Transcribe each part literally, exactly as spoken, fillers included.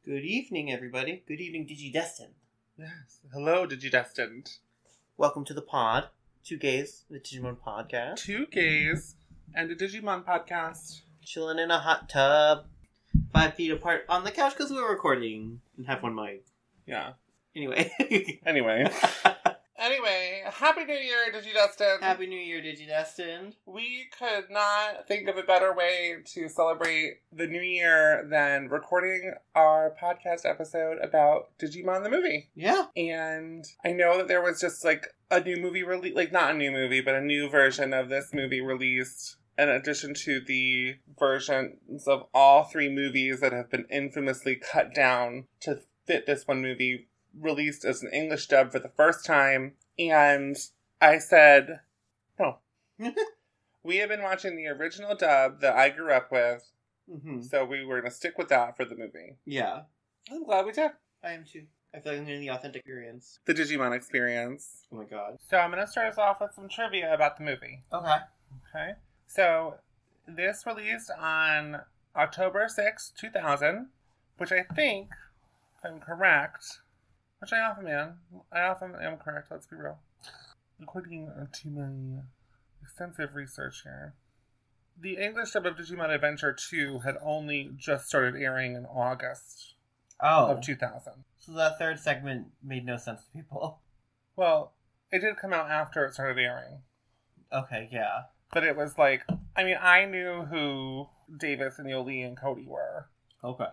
Good evening, everybody. Good evening, Digidestined. Yes. Hello, Digidestined. Welcome to the pod. Two gays, the Digimon podcast. Two gays and a Digimon podcast. Chilling in a hot tub, five feet apart on the couch because we were recording and have one mic. Yeah. Anyway. Anyway. Anyway, Happy New Year, Digidestined. Happy New Year, Digidestined. We could not think of a better way to celebrate the new year than recording our podcast episode about Digimon the movie. Yeah. And I know that there was just like a new movie release, like not a new movie, but a new version of this movie released in addition to the versions of all three movies that have been infamously cut down to fit this one movie, released as an English dub for the first time. And I said, no. We have been watching the original dub that I grew up with, Mm-hmm. so we were going to stick with that for the movie. Yeah. I'm glad we did. I am too. I feel like I'm getting the authentic experience. The Digimon experience. Oh my god. So I'm going to start us off with some trivia about the movie. Okay. Okay. So this released on October sixth, two thousand, which I think, if I'm correct, which I often am, I often am correct, let's be real. According to my extensive research here, the English dub of Digimon Adventure two had only just started airing in August Oh. of two thousand. So that third segment made no sense to people. Well, it did come out after it started airing. Okay, yeah. But it was like, I mean, I knew who Davis and Yoli and Cody were. Okay.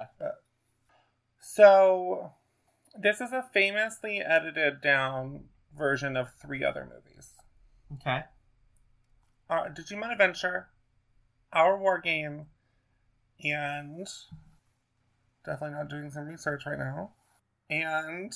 So, this is a famously edited down version of three other movies. Okay. Uh, Digimon Adventure, Our War Game, and definitely not doing some research right now, and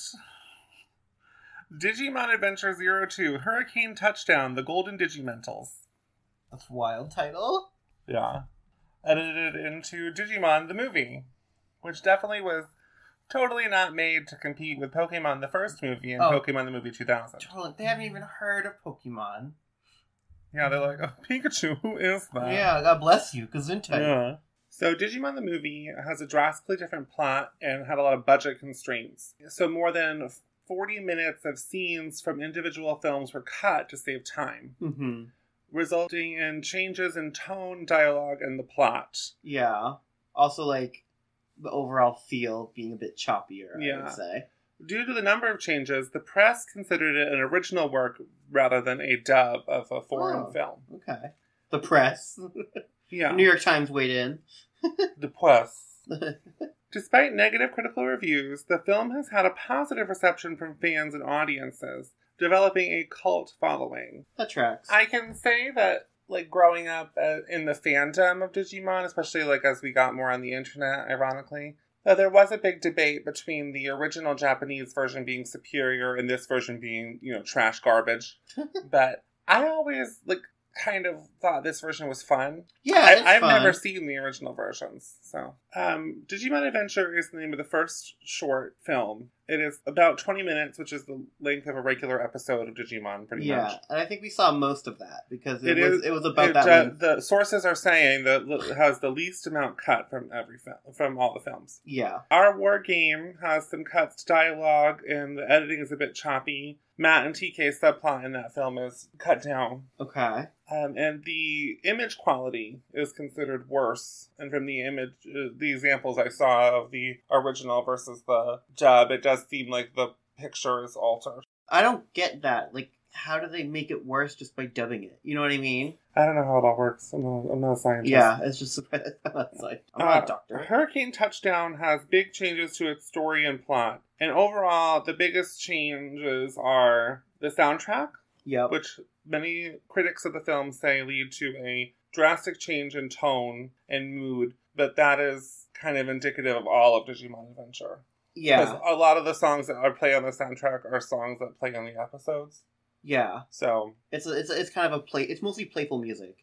Digimon Adventure zero two, Hurricane Touchdown, The Golden Digimentals. That's a wild title. Yeah. Edited into Digimon the movie, which definitely was totally not made to compete with Pokemon the first movie and Oh. Pokemon the movie two thousand. Totally. They haven't even heard of Pokemon. Yeah, they're like, oh, Pikachu, who is that? Yeah, God bless you, Gesundheit. Yeah. So Digimon the movie has a drastically different plot and had a lot of budget constraints. So more than forty minutes of scenes from individual films were cut to save time, Mm-hmm. resulting in changes in tone, dialogue, and the plot. Yeah. Also, like, the overall feel being a bit choppier, I Yeah. would say. Due to the number of changes, the press considered it an original work rather than a dub of a foreign Oh. film. Okay. The press. Yeah. New York Times weighed in. The press. Despite negative critical reviews, the film has had a positive reception from fans and audiences, developing a cult following. That tracks. I can say that, like, growing up uh, in the fandom of Digimon, especially, like, as we got more on the internet, ironically, that there was a big debate between the original Japanese version being superior and this version being, you know, trash garbage. But I always, like, kind of thought this version was fun. yeah, I, it's I've fun. never seen the original versions, so. Um, Digimon Adventure is the name of the first short film. It is about twenty minutes, which is the length of a regular episode of Digimon, pretty Yeah, much. and I think we saw most of that, because it, It was is- it was about It, that uh, length. the sources are saying that it has the least amount cut from every film, from all the films. Yeah. Our War Game has some cuts to dialogue, and the editing is a bit choppy. Matt and T K's subplot in that film is cut down. Okay. Um, and the image quality is considered worse. And from the image, uh, the examples I saw of the original versus the dub, it does seem like the picture is altered. I don't get that. Like, how do they make it worse just by dubbing it? You know what I mean? I don't know how it all works. I'm not, I'm not a scientist. Yeah, it's just I'm not like I'm not Uh, a doctor. Hurricane Touchdown has big changes to its story and plot. And overall, the biggest changes are the soundtrack, Yep. which many critics of the film say lead to a drastic change in tone and mood, but that is kind of indicative of all of Digimon Adventure. Yeah. Because a lot of the songs that are play on the soundtrack are songs that play on the episodes. Yeah. So It's a, it's a, it's kind of a play. It's mostly playful music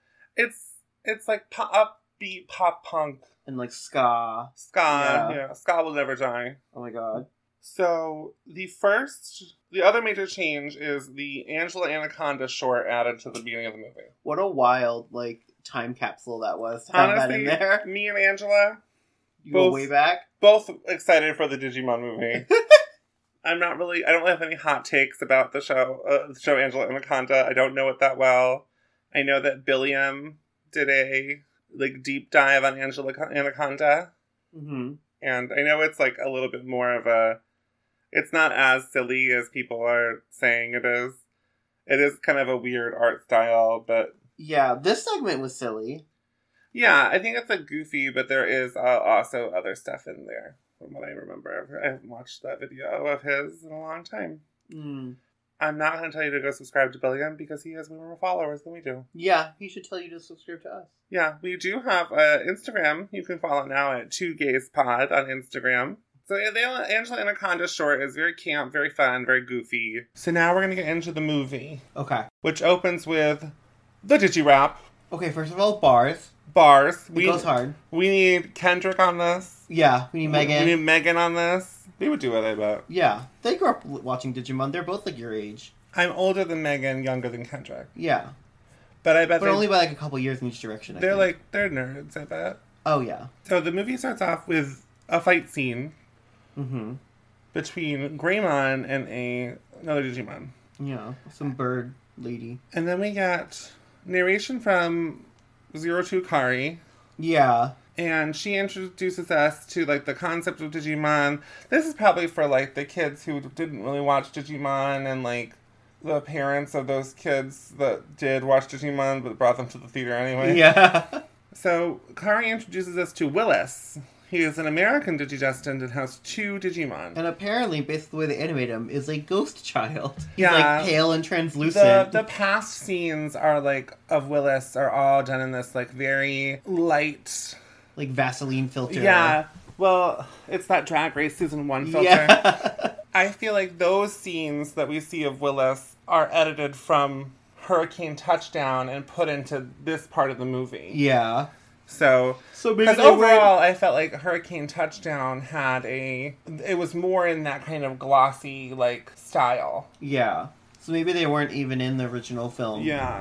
it's it's like pop, upbeat pop punk, and like ska. ska. Yeah. Yeah, ska will never die. Oh my god. So the first, the other major change is the Angela Anaconda short added to the beginning of the movie. What a wild like time capsule that was to have that in Honestly, there. me and Angela, You go way back? Both excited for the Digimon movie. I'm not really, I don't really have any hot takes about the show, uh, the show Angela Anaconda. I don't know it that well. I know that Billiam did a, like, deep dive on Angela Anaconda. Mm-hmm. And I know it's, like, a little bit more of a, it's not as silly as people are saying it is. It is kind of a weird art style, but... Yeah, this segment was silly. Yeah, I think it's, like, goofy, but there is uh, also other stuff in there. From what I remember. I haven't watched that video of his in a long time. Mm. I'm not going to tell you to go subscribe to Billiam because he has way more followers than we do. Yeah, he should tell you to subscribe to us. Yeah, we do have uh, Instagram. You can follow now at Two Gays Pod on Instagram. So the Angela Anaconda short is very camp, very fun, very goofy. So now we're going to get into the movie. Okay. Which opens with the Digirap. Okay, first of all, bars. Bars. It we, goes hard. We need Kendrick on this. Yeah, we need Megan. We need Megan on this. They would do it, I bet. Yeah, they grew up watching Digimon. They're both like your age. I'm older than Megan, younger than Kendrick. Yeah. But I bet But only by like a couple years in each direction, I They're think. like, they're nerds, I bet. Oh, yeah. So the movie starts off with a fight scene Mm-hmm. between Greymon and a another Digimon. Yeah, some bird lady. And then we got narration from Zero Two Kari. Yeah. And she introduces us to, like, the concept of Digimon. This is probably for, like, the kids who didn't really watch Digimon and, like, the parents of those kids that did watch Digimon but brought them to the theater anyway. Yeah. So, Kari introduces us to Willis. He is an American Digidestined and has two Digimon. And apparently, based on the way they animate him, is a ghost child. He's Yeah. like pale and translucent. The, the past scenes are, like, of Willis are all done in this, like, very light... Like Vaseline filter. Yeah. Well, it's that Drag Race season one filter. Yeah. I feel like those scenes that we see of Willis are edited from Hurricane Touchdown and put into this part of the movie. Yeah. So, So maybe because they overall, I felt like Hurricane Touchdown had a, it was more in that kind of glossy, like, style. Yeah. So maybe they weren't even in the original film. Yeah.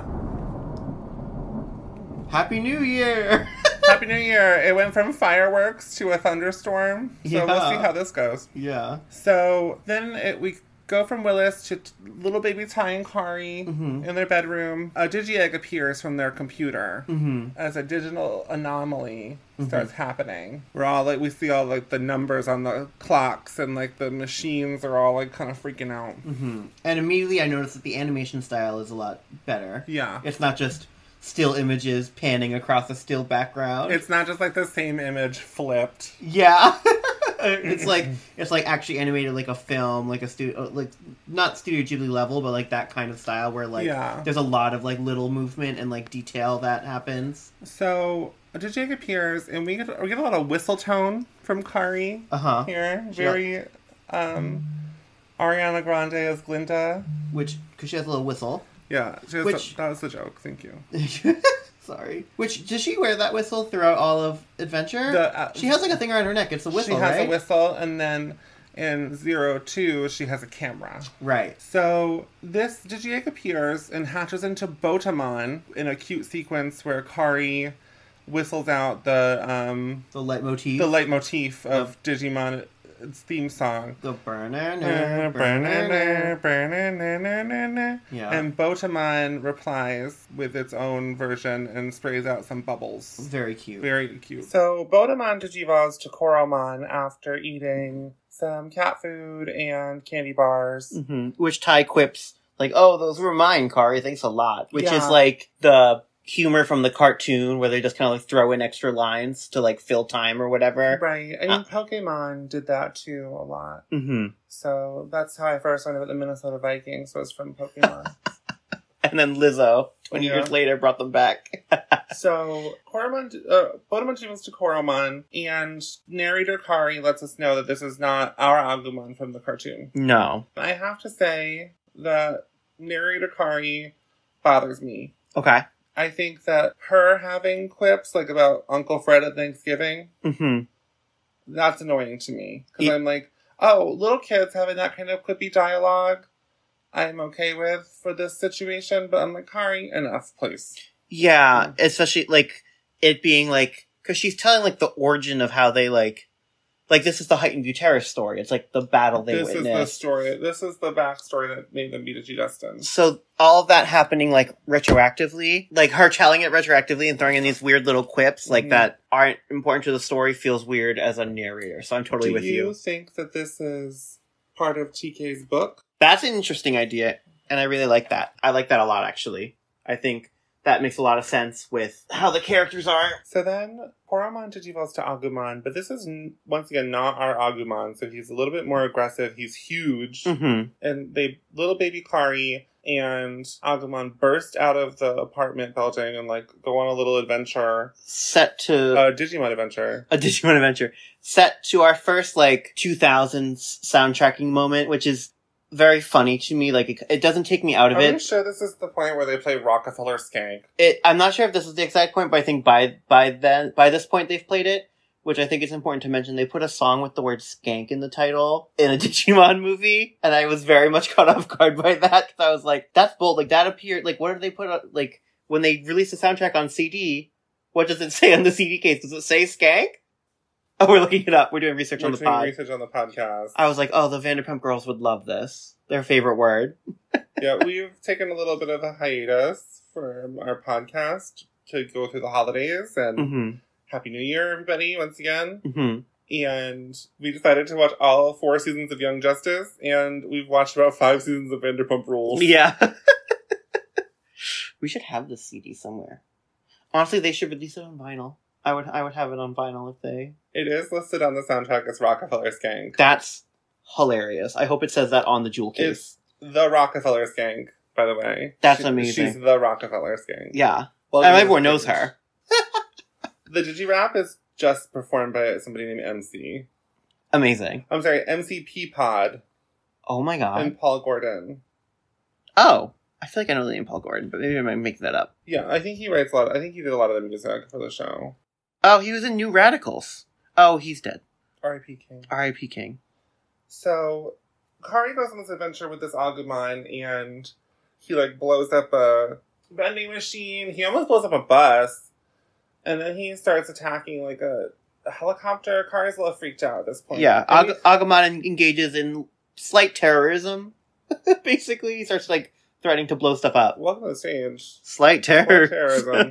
Happy New Year! Happy New Year! It went from fireworks to a thunderstorm. So Yeah. we'll see how this goes. Yeah. So then it, we go from Willis to t- little baby Ty and Kari Mhm. in their bedroom. A Digi-Egg appears from their computer Mm-hmm. as a digital anomaly starts happening. We're all like, we see all like the numbers on the clocks and like the machines are all like kind of freaking out. Mm-hmm. And immediately I noticed that the animation style is a lot better. Yeah. It's not just still images panning across a still background. It's not just like the same image flipped. Yeah. It's like it's like actually animated like a film, like a studio, like not Studio Ghibli level, but like that kind of style where like Yeah. there's a lot of like little movement and like detail that happens. So a Digi-Egg appears and we get, we get a lot of whistle tone from Kari Uh huh. here. Very um, Ariana Grande as Glinda. Which because she has a little whistle. Yeah, she has Which- a, that was the joke. Thank you. Sorry. Which does she wear that whistle throughout all of Adventure? The, uh, she has like a thing around her neck. It's a whistle, She has right? a whistle, and then in Zero Two, she has a camera. Right. So this Digi-Egg appears and hatches into Botamon in a cute sequence where Kari whistles out the um, The leitmotif. the leitmotif of Digimon its theme song. The burner. Yeah. And Botamon replies with its own version and sprays out some bubbles. Very cute. Very cute. So Botamon digivolves to Coromon after eating some cat food and candy bars. Mm-hmm. Which Ty quips like, "Oh, those were mine, Kari. Thanks a lot." Which Yeah. is like the humor from the cartoon where they just kind of like throw in extra lines to like fill time or whatever. Right. I mean, Uh, Pokemon did that too a lot. Mm-hmm. So that's how I first learned about the Minnesota Vikings was from Pokemon. And then Lizzo, twenty Yeah. years later, brought them back. So Coromon, uh, Botamon travels to Coromon, and narrator Kari lets us know that this is not our Agumon from the cartoon. No. I have to say that narrator Kari bothers me. Okay. I think that her having quips like about Uncle Fred at Thanksgiving, Mm-hmm. that's annoying to me. Because Yeah. I'm like, oh, little kids having that kind of quippy dialogue, I'm okay with for this situation. But I'm like, Kari, enough, please. Yeah, especially like it being like Because she's telling, like, the origin of how they, like... Like, this is the Heighton Buterus story. It's, like, the battle they this witnessed. This is the story. This is the backstory that made them be Digidestined. So, all of that happening, like, retroactively, like, her telling it retroactively and throwing in these weird little quips, like, mm-hmm. that aren't important to the story feels weird as a narrator. So, I'm totally Do with you. Do you think that this is part of T K's book? That's an interesting idea, and I really like that. I like that a lot, actually. I think that makes a lot of sense with how the characters are. So then, Poramon digivolves to Agumon, but this is, once again, not our Agumon, so he's a little bit more aggressive. He's huge. Mm-hmm. And they, little baby Kari and Agumon burst out of the apartment building and, like, go on a little adventure. Set to... A Digimon adventure. A Digimon adventure. Set to our first, like, two thousands soundtracking moment, which is very funny to me. Like, it, it doesn't take me out of Are it. Are you sure this is the point where they play Rockefeller Skank? It, I'm not sure if this is the exact point, but I think by by then by this point they've played it, which I think is important to mention. They put a song with the word skank in the title in a Digimon movie, and I was very much caught off guard by that, because I was like, that's bold. Like, that appeared, like, what did they put on, like, when they released the soundtrack on C D, what does it say on the C D case? Does it say skank? Oh, we're looking it up. We're doing research we're on the doing pod. research on the podcast. I was like, oh, the Vanderpump Girls would love this. Their favorite word. Yeah, we've taken a little bit of a hiatus for our podcast to go through the holidays, and mm-hmm. Happy New Year, everybody, once again. Mm-hmm. And we decided to watch all four seasons of Young Justice, and we've watched about five seasons of Vanderpump Rules. Yeah. We should have this C D somewhere. Honestly, they should release it on vinyl. I would I would have it on vinyl if they... It is listed on the soundtrack as Rockefeller Skank. That's hilarious. I hope it says that on the jewel case. It's the Rockefeller Skank, by the way. That's she, amazing. She's the Rockefeller Skank. Yeah. Well, and everyone knows her. The Digirap is just performed by somebody named M C. Amazing. I'm sorry, M C Peapod. Oh my god. And Paul Gordon. Oh. I feel like I know the name Paul Gordon, but maybe I might make that up. Yeah, I think he writes a lot. I think he did a lot of the music for the show. Oh, he was in New Radicals. Oh, he's dead. R I P King. R I P King. So, Kari goes on this adventure with this Agumon, and he, like, blows up a vending machine. He almost blows up a bus. And then he starts attacking, like, a, a helicopter. Kari's a little freaked out at this point. Yeah, Ag- Agumon engages in slight terrorism. Basically, he starts, like, threatening to blow stuff up. Welcome to the stage. Slight terror. Slight terrorism.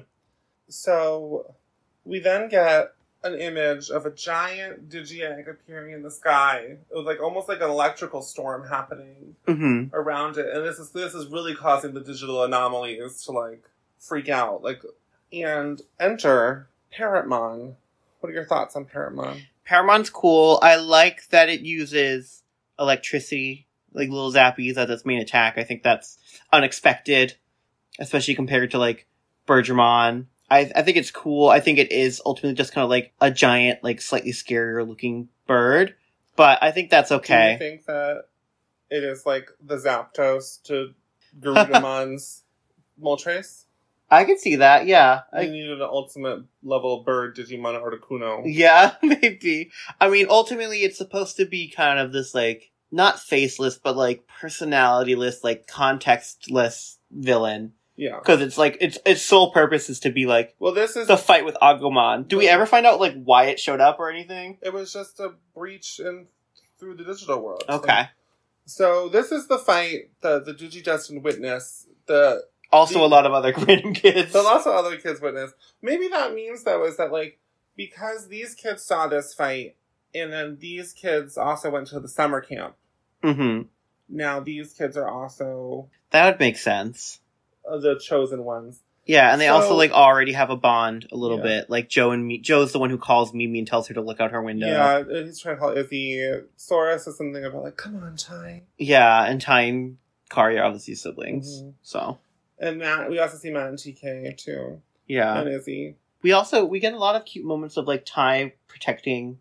So, we then get an image of a giant Digi-Egg appearing in the sky. It was like almost like an electrical storm happening mm-hmm. around it, and this is this is really causing the digital anomalies to like freak out. Like, and enter Parrotmon. What are your thoughts on Parrotmon? Parrotmon's cool. I like that it uses electricity, like little zappies, as its main attack. I think that's unexpected, especially compared to like Bergermon. I I think it's cool. I think it is ultimately just kind of like a giant, like slightly scarier looking bird, but I think that's okay. Do you think that it is like the Zapdos to Garudamon's Moltres? I can see that, yeah. You I needed an ultimate level bird Digimon Articuno. Yeah, maybe. I mean, ultimately it's supposed to be kind of this like, not faceless, but like personalityless, like contextless villain. Yeah. Because it's like, its its sole purpose is to be like, well, this is the fight with Agumon. Do we ever find out like why it showed up or anything? It was just a breach in through the digital world. Okay. So, so this is the fight that the Digidestined witness. The Also the, a lot of other random kids. But also other kids witness. Maybe that means, though, is that like, because these kids saw this fight, and then these kids also went to the summer camp. Mm-hmm. Now these kids are also... That would make sense. The chosen ones. Yeah, and they so, also like already have a bond a little yeah. bit. Like Joe and me. Joe's the one who calls Mimi and tells her to look out her window. Yeah, he's trying to call Izzy. Sora says something about like, "Come on, Ty." Yeah, and Ty and Kari are obviously siblings. Mm-hmm. So. And Matt, we also see Matt and T K too. Yeah, and Izzy. We also we get a lot of cute moments of like Ty protecting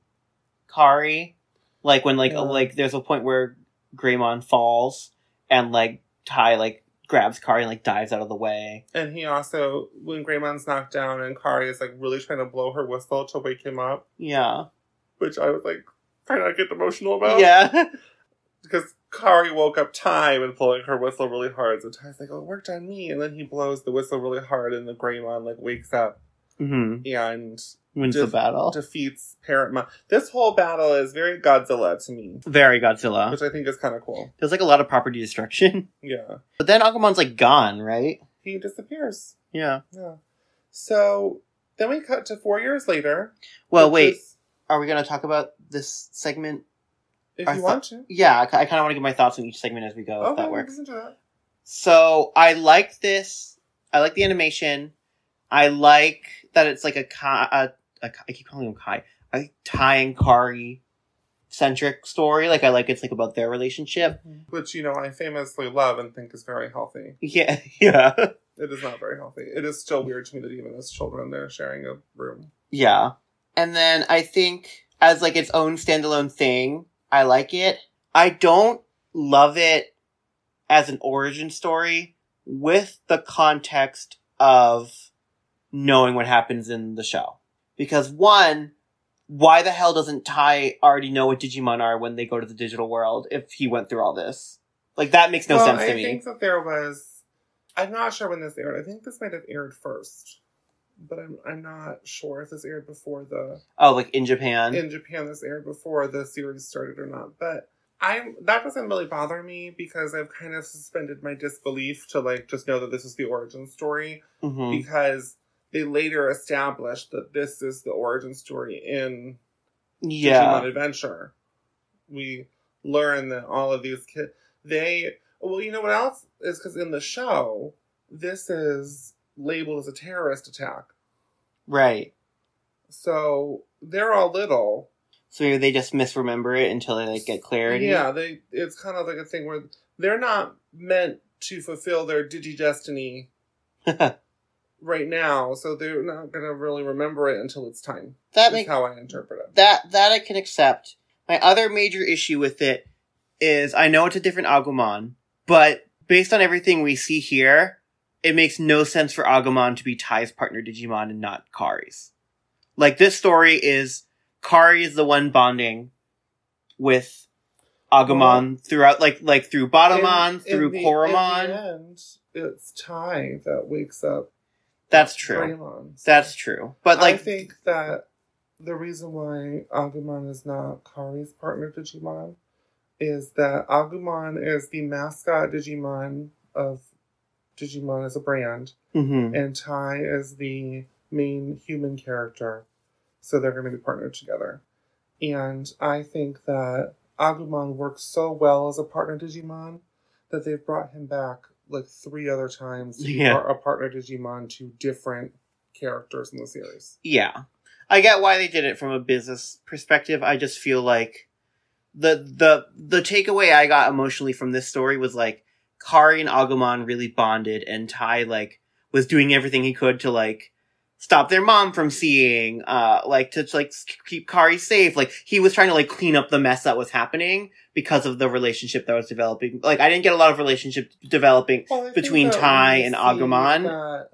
Kari, like when like yeah. like there's a point where Greymon falls and like Ty like grabs Kari and like dives out of the way. And he also, when Greymon's knocked down and Kari is like really trying to blow her whistle to wake him up. Yeah. Which I was like trying not to get emotional about. Yeah. Because Kari woke up Ty with blowing her whistle really hard. So Ty's like, oh, it worked on me. And then he blows the whistle really hard and the Greymon like wakes up. Mm-hmm. And Wins def- the battle. defeats Parrot Mon. This whole battle is very Godzilla to me. Very Godzilla. Which I think is kind of cool. There's like a lot of property destruction. Yeah. But then Agumon's like gone, right? He disappears. Yeah. Yeah. So then we cut to four years later. Well, wait. Is, Are we going to talk about this segment? if I you th- want to. Yeah, I, I kind of want to give my thoughts on each segment as we go, if Okay, that we works. can do that. So I like this. I like the animation. I like that it's like a, Kai, a, a I keep calling him Kai, a Ty and Kari centric story. Like I like it's like about their relationship. Which, you know, I famously love and think is very healthy. Yeah, yeah, It is not very healthy. It is still weird to me that even as children they're sharing a room. yeah. And then I think as like its own standalone thing, I like it. I don't love it as an origin story with the context of knowing what happens in the show. Because one, why the hell doesn't Ty already know what Digimon are when they go to the digital world if he went through all this? Like, that makes no well, sense to I me. I think that there was... I'm not sure when this aired. I think this might have aired first. But I'm I'm not sure if this aired before the... Oh, like in Japan? In Japan, this aired before the series started or not. But I'm that doesn't really bother me because I've kind of suspended my disbelief to, like, just know that this is the origin story. Mm-hmm. Because they later established that this is the origin story in Yeah. Digimon Adventure. We learn that all of these kids, they, well, you know what else is because in the show, this is labeled as a terrorist attack. Right. So they're all little. So maybe they just misremember it until they, like, get clarity? Yeah, they. It's kind of like a thing where they're not meant to fulfill their Digi-Destiny right now, so they're not going to really remember it until it's time. That That's make, how I interpret it. that that I can accept. My other major issue with it is I know it's a different Agumon, but based on everything we see here, it makes no sense for Agumon to be Ty's partner Digimon and not Kari's. Like, this story is Kari is the one bonding with Agumon Well, throughout, like like through Batamon, In- through in the- Koromon. In the end, it's Ty that wakes up That's true. Greymon. That's true. But like, I think that the reason why Agumon is not Kari's partner Digimon is that Agumon is the mascot Digimon of Digimon as a brand, mhm. and Ty is the main human character. So they're going to be partnered together. And I think that Agumon works so well as a partner Digimon that they've brought him back like three other times to Yeah. be a partner Digimon to different characters in the series. Yeah. I get why they did it from a business perspective. I just feel like the the the takeaway I got emotionally from this story was like Kari and Agumon really bonded, and Ty like was doing everything he could to like stop their mom from seeing, uh, like to like keep Kari safe. Like he was trying to like clean up the mess that was happening because of the relationship that was developing. Like I didn't get a lot of relationship developing Well, I think between that Ty we and see Agumon. that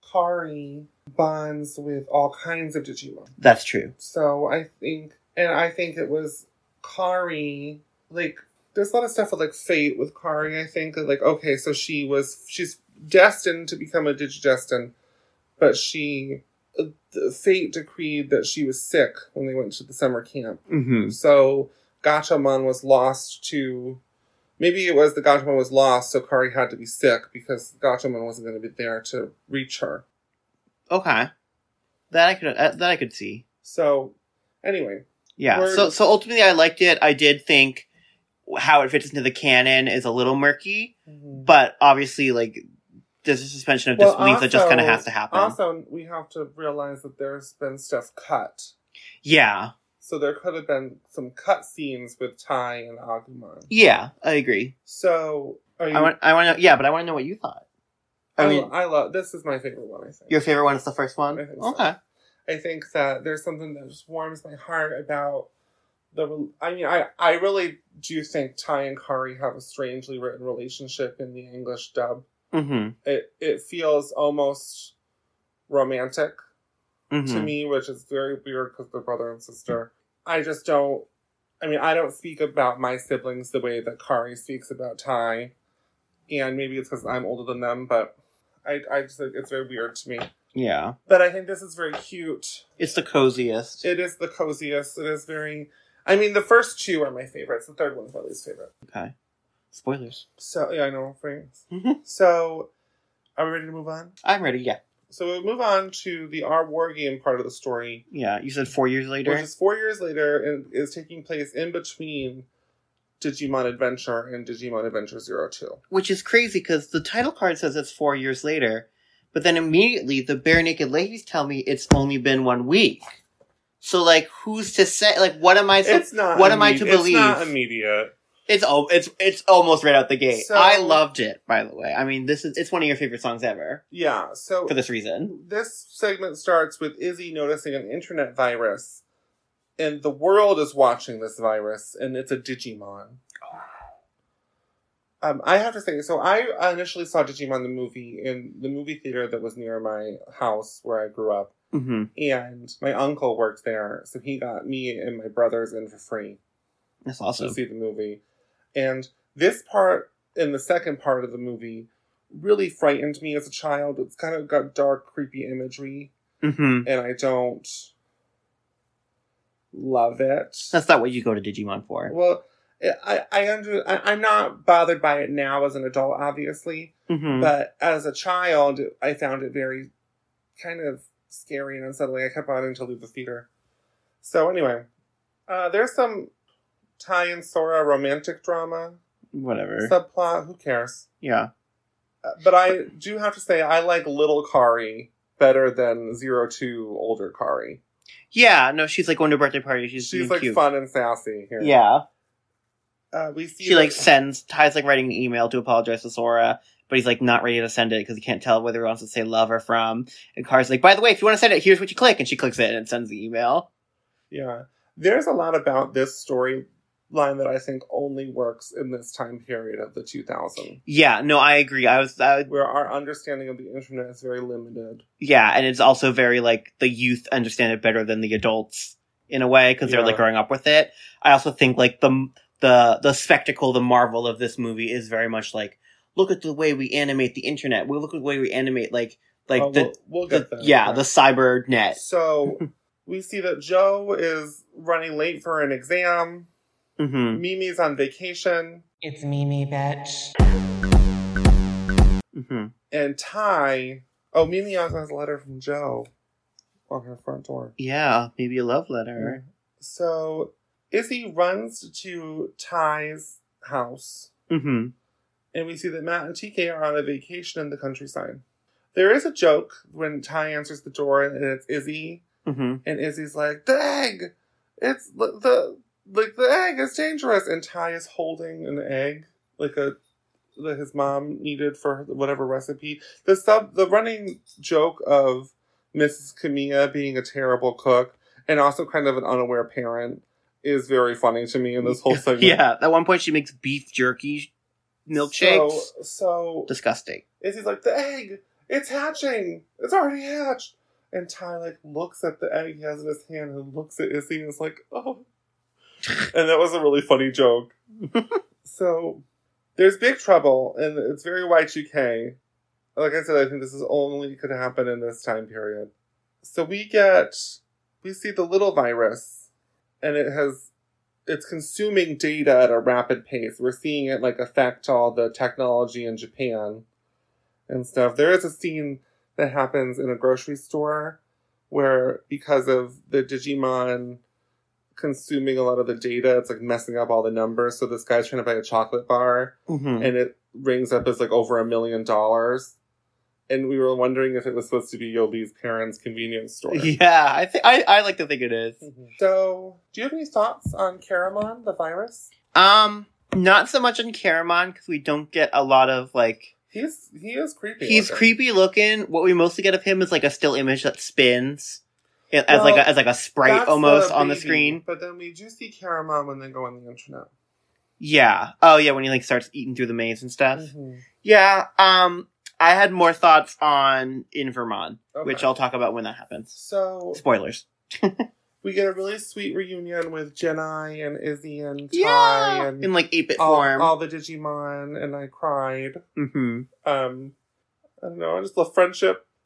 Kari bonds with all kinds of Digimon. That's true. So I think, and I think it was Kari, like, there's a lot of stuff with, like, fate with Kari, I think. Like, okay, so she was, she's destined to become a Digidestin, but she, uh, the fate decreed that she was sick when they went to the summer camp. Mm-hmm. So Gatchaman was lost to, maybe it was the Gatchaman was lost, so Kari had to be sick because Gatchaman wasn't going to be there to reach her. Okay. That I could, uh, that I could see. So, anyway. Yeah, We're- so so ultimately I liked it. I did think how it fits into the canon is a little murky, but obviously, like, there's a suspension of Well, disbelief that just kind of also- has to happen. Also, we have to realize that there's been stuff cut. Yeah, So there could have been some cut scenes with Ty and Agumon. yeah, I agree. So, are you... I want, I want to know, yeah, but I want to know what you thought. I I, mean, lo- I love... This is my favorite one, I think. your favorite one is the first one? I think so. Okay. I think that there's something that just warms my heart about the... rel- I mean, I, I really do think Ty and Kari have a strangely written relationship in the English dub. Mm-hmm. It, it feels almost romantic. Mm-hmm. To me, which is very weird because they're brother and sister. I just don't, I mean, I don't speak about my siblings the way that Kari speaks about Ty. And maybe it's because I'm older than them, but I, I just think it's very weird to me. Yeah. But I think this is very cute. It's the coziest. It is the coziest. It is very... I mean, the first two are my favorites. The third one's my least favorite. Okay. Spoilers. So, yeah, I know, friends. Mm-hmm. So, are we ready to move on? I'm ready, yeah. So we'll move on to the Our War Game part of the story. Yeah, you said four years later? Which is four years later and is taking place in between Digimon Adventure and Digimon Adventure Zero Two. Which is crazy, because the title card says it's four years later, but then immediately the Bare Naked Ladies tell me it's only been one week. So, like, who's to say? Like, what am I? So, it's not. What imme- am I to believe? It's not immediate. It's oh, it's it's almost right out the gate. So, I loved it, by the way. I mean, this is it's one of your favorite songs ever. Yeah. So for this reason, this segment starts with Izzy noticing an internet virus, and the world is watching this virus, and it's a Digimon. Um, I have to say, so I initially saw Digimon the movie in the movie theater that was near my house where I grew up. Mm-hmm. And my uncle worked there, so he got me and my brothers in for free. That's awesome. To see the movie. And this part, in the second part of the movie, really frightened me as a child. It's kind of got dark, creepy imagery. Mm-hmm. And I don't love it. That's not what you go to Digimon for. Well, I, I under, I, I'm not bothered by it now as an adult, obviously. Mm-hmm. But as a child, I found it very kind of scary and unsettling. I kept wanting to leave the theater. So anyway, uh, there's some Tai and Sora romantic drama. Whatever. Subplot, who cares? Yeah. Uh, but I do have to say, I like little Kari better than Zero Two older Kari. Yeah, no, she's like going to a birthday party. She's, she's like cute. fun and sassy here. Yeah. Uh, we see she that- like sends, Ty's like writing an email to apologize to Sora, but he's like not ready to send it because he can't tell whether he wants to say love or from. And Kari's like, by the way, if you want to send it, here's what you click. And she clicks it and it sends the email. Yeah. There's a lot about this storyline that I think only works in this time period of the two thousands. Yeah, no, I agree. I was, I, where our understanding of the internet is very limited. Yeah, and it's also very like the youth understand it better than the adults in a way because they're Yeah. like growing up with it. I also think like the the the spectacle, the marvel of this movie is very much like, look at the way we animate the internet. We look at the way we animate like like Oh, the, we'll, we'll get the that. yeah the cyber net. So we see that Joe is running late for an exam. Mm-hmm. Mimi's on vacation. It's Mimi, bitch. Mm-hmm. And Tai... Oh, Mimi also has a letter from Joe on her front door. Yeah, maybe a love letter. So Izzy runs to Tai's house. Mm-hmm. And we see that Matt and T K are on a vacation in the countryside. There is a joke when Tai answers the door and it's Izzy. Mm-hmm. And Izzy's like, the egg! It's the, the like the egg is dangerous. And Tai is holding an egg, like a that his mom needed for whatever recipe. The sub, the running joke of Missus Kamiya being a terrible cook and also kind of an unaware parent is very funny to me in this whole segment. Yeah, at one point she makes beef jerky milkshakes. So, so disgusting. Izzy's like, the egg, it's hatching. It's already hatched. And Ty like looks at the egg he has in his hand and looks at Izzy and is like, oh. And that was a really funny joke. So there's big trouble and it's very Y two K. Like I said, I think this is only could happen in this time period. So we get, we see the little virus and it has, it's consuming data at a rapid pace. We're seeing it like affect all the technology in Japan and stuff. There is a scene that happens in a grocery store where because of the Digimon consuming a lot of the data, it's like messing up all the numbers. So this guy's trying to buy a chocolate bar Mm-hmm. and it rings up as like over a million dollars. And we were wondering if it was supposed to be Yobi's parents' convenience store. Yeah, I think I I like to think it is. Mm-hmm. So, do you have any thoughts on Caramon, the virus? Um, not so much on Caramon because we don't get a lot of like. He's he is creepy. He's looking. creepy looking. What we mostly get of him is like a still image that spins as Well, like a, as like a sprite That's almost the on the baby, screen. But then we do see Caramon when they go on the internet. Yeah. Oh yeah, when he like starts eating through the maze and stuff. Mm-hmm. Yeah. Um, I had more thoughts on Invermon, Okay. which I'll talk about when that happens. So Spoilers. we get a really sweet reunion with Jedi and Izzy and Tai Yeah. and In like eight bit all, form. all the Digimon, and I cried. Mm-hmm. Um, I don't know, I just love friendship.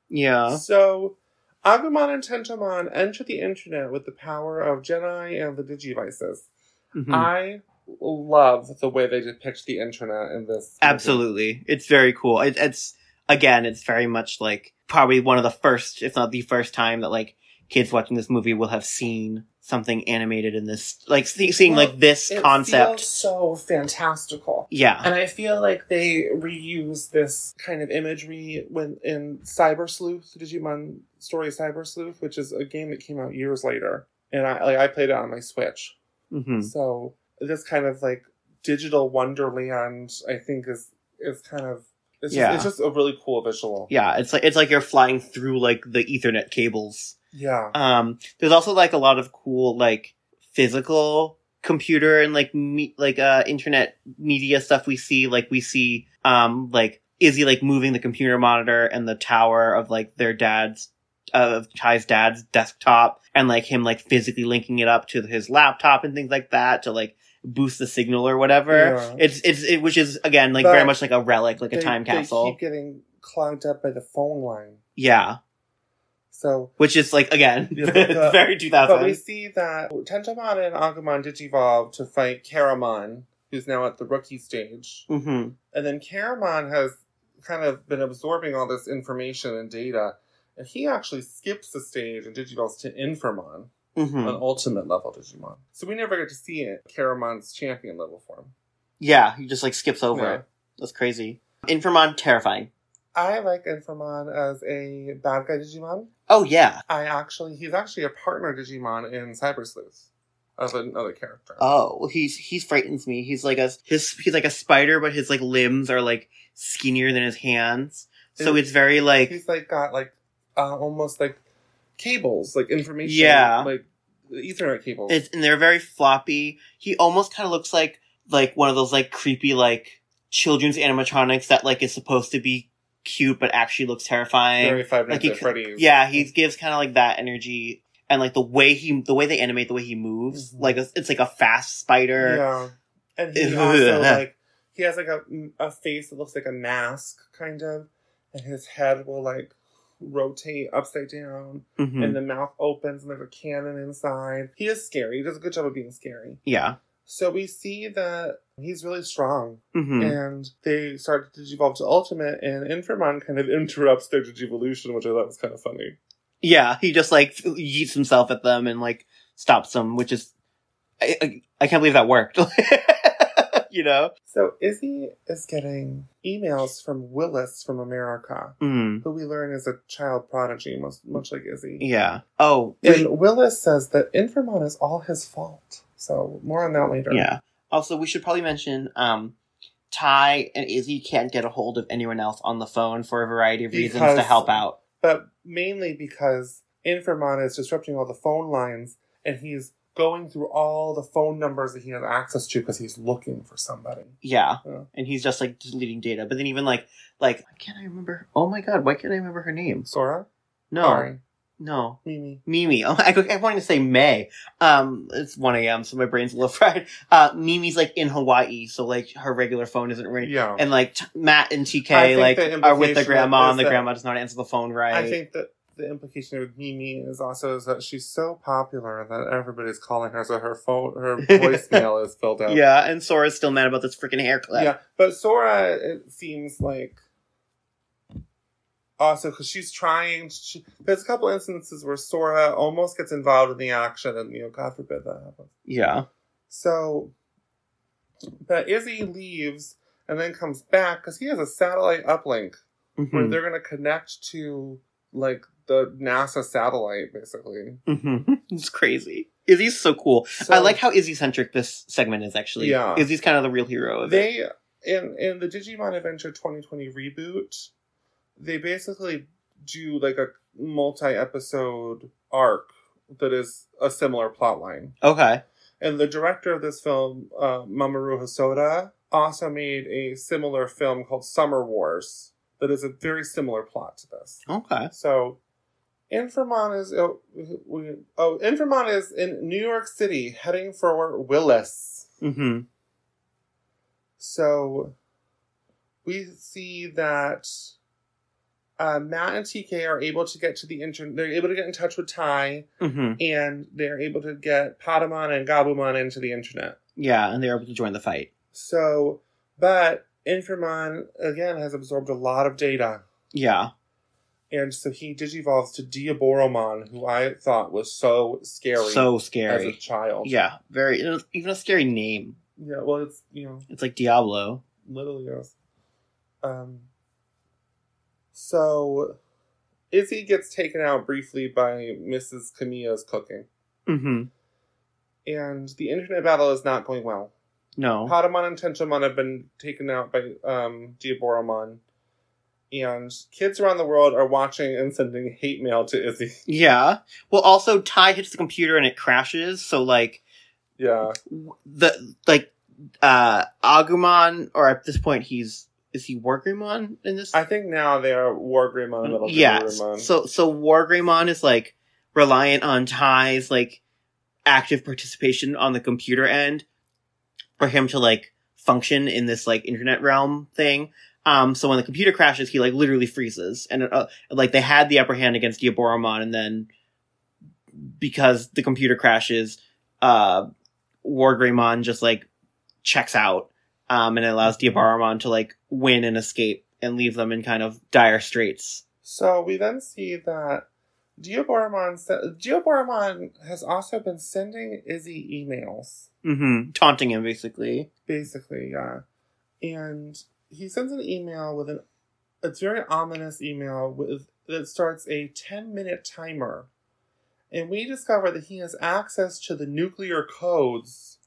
Yeah. So, Agumon and Tentomon enter the internet with the power of Jedi and the Digivices. Mm-hmm. I love the way they depict the internet in this movie. Absolutely. It's very cool. It, it's, again, it's very much like probably one of the first, if not the first time that like kids watching this movie will have seen something animated in this, like see, seeing well, like this it concept. Feels so fantastical. Yeah. And I feel like they reuse this kind of imagery when in Cyber Sleuth, Digimon Story Cyber Sleuth, which is a game that came out years later. And I like I played it on my Switch. Mm-hmm. So this kind of like digital wonderland, I think is is kind of it's yeah. just, it's just a really cool visual. Yeah, it's like it's like you're flying through like the Ethernet cables. Yeah. Um, there's also like a lot of cool like physical computer and like me- like uh internet media stuff we see. Like we see um like Izzy like moving the computer monitor and the tower of like their dad's of Chai's dad's desktop, and like him like physically linking it up to his laptop and things like that to like boost the signal or whatever. Yeah. It's it's it, which is again like But very much like a relic, like they, a time capsule. They keep getting clogged up by the phone line. Yeah. So, which is like again yeah, the, very two thousand. But we see that Tentomon and Agumon digivolve to fight Karamon, who's now at the rookie stage, mm-hmm. and then Karamon has kind of been absorbing all this information and data, and he actually skips the stage and digivolves to Inframon, mm-hmm. an ultimate level Digimon. So we never get to see it. Karamon's champion level form. Yeah, he just like skips over Yeah. it. That's crazy. Inframon, terrifying. I like Inframon as a bad guy Digimon. Oh yeah. I actually, he's actually a partner Digimon in Cyber Sleuth as another character. Oh, well, he's he's frightens me. He's like a his he's like a spider, but his like limbs are like skinnier than his hands. So It- it's very like He's like got like uh, almost like cables, like information, Yeah. like Ethernet cables. it's and they're very floppy. He almost kind of looks like like one of those like creepy like children's animatronics that like is supposed to be cute but actually looks terrifying. Very Five like Nights he, at Freddy's. yeah, he gives kind of like that energy, and like the way he the way they animate the way he moves, Mhm. like a, it's like a fast spider. Yeah, and he Ugh. also like he has like a a face that looks like a mask, kind of, and his head will like rotate upside down, Mhm. and the mouth opens and there's a cannon inside. He is scary. He does a good job of being scary. Yeah. So we see that he's really strong, hmm and they start to digivolve to Ultimate, and Inframon kind of interrupts their digivolution, which I thought was kind of funny. Yeah, he just like yeets himself at them and like stops them, which is I I, I can't believe that worked. You know. So Izzy is getting emails from Willis from America, Mm. who we learn is a child prodigy, much, much like Izzy. Yeah. Oh. wait. And Willis says that Inframon is all his fault. So more on that later. Yeah. Also, we should probably mention um, Ty and Izzy can't get a hold of anyone else on the phone for a variety of reasons to Because- help out. But mainly because Inframon is disrupting all the phone lines, and he's going through all the phone numbers that he has access to because he's looking for somebody. Yeah. Yeah. And he's just like deleting data. But then even like like why can't I remember? Oh my god, why can't I remember her name? Sora? No. Sorry. No. Mimi. Mimi. Oh, I, I wanted to say May. Um, it's one a.m., so my brain's a little fried. Uh, Mimi's like in Hawaii, so like her regular phone isn't ringing. Yeah. And like t- Matt and I T K think like the are with the implication grandma, is and the that- grandma does not answer the phone right. I think that the implication with Mimi is also is that she's so popular that everybody's calling her, so her phone, her voicemail is filled up. Yeah, and Sora's still mad about this freaking hair clip. Yeah, but Sora, it seems like also because she's trying. She, there's a couple instances where Sora almost gets involved in the action, and you know, God forbid that happens. Yeah. So, but Izzy leaves and then comes back because he has a satellite uplink where Mhm. they're going to connect to like the NASA satellite, basically. Mhm. It's crazy. Izzy's so cool. So I like how Izzy-centric this segment is, actually. Yeah. Izzy's kind of the real hero of it. they in in the Digimon Adventure twenty twenty reboot. They basically do like a multi-episode arc that is a similar plotline. Okay. And the director of this film, uh, Mamoru Hosoda, also made a similar film called Summer Wars that is a very similar plot to this. Okay. So, Inframon is oh, we, oh Inframon is in New York City heading for Willis. Mm-hmm. So, we see that uh, Matt and T K are able to get to the internet. They're able to get in touch with Tai, Mm-hmm. and they're able to get Patamon and Gabumon into the internet. Yeah, and they're able to join the fight. So, but Infamon, again, has absorbed a lot of data. Yeah. And so he digivolves to Diaboromon, who I thought was so scary. So scary. As a child. Yeah, very. It was even a scary name. Yeah, well, it's, you know. It's like Diablo. Literally is. Um, so, Izzy gets taken out briefly by Missus Kamiya's cooking. Mm-hmm. And the internet battle is not going well. No. Patamon and Tentomon have been taken out by um, Diaboromon. And kids around the world are watching and sending hate mail to Izzy. Yeah. Well, also, Tai hits the computer and it crashes, so, like... Yeah. The, like, uh, Agumon, or at this point, he's... Is he Wargreymon in this? I think now they are Wargreymon and Little Yes. Garurumon. So, so Wargreymon is, like, reliant on Tai's, like, active participation on the computer end for him to, like, function in this, like, internet realm thing. Um, so when the computer crashes, he, like, literally freezes. And, uh, like, they had the upper hand against Diaboromon, and then because the computer crashes, uh, Wargreymon just, like, checks out. Um, and it allows Diaboromon to, like, win and escape and leave them in kind of dire straits. So we then see that Diaboromon, se- Diaboromon has also been sending Izzy emails. Mm-hmm. Taunting him, basically. Basically, yeah. And he sends an email with an, it's a very ominous email with that starts a ten-minute timer. And we discover that he has access to the nuclear codes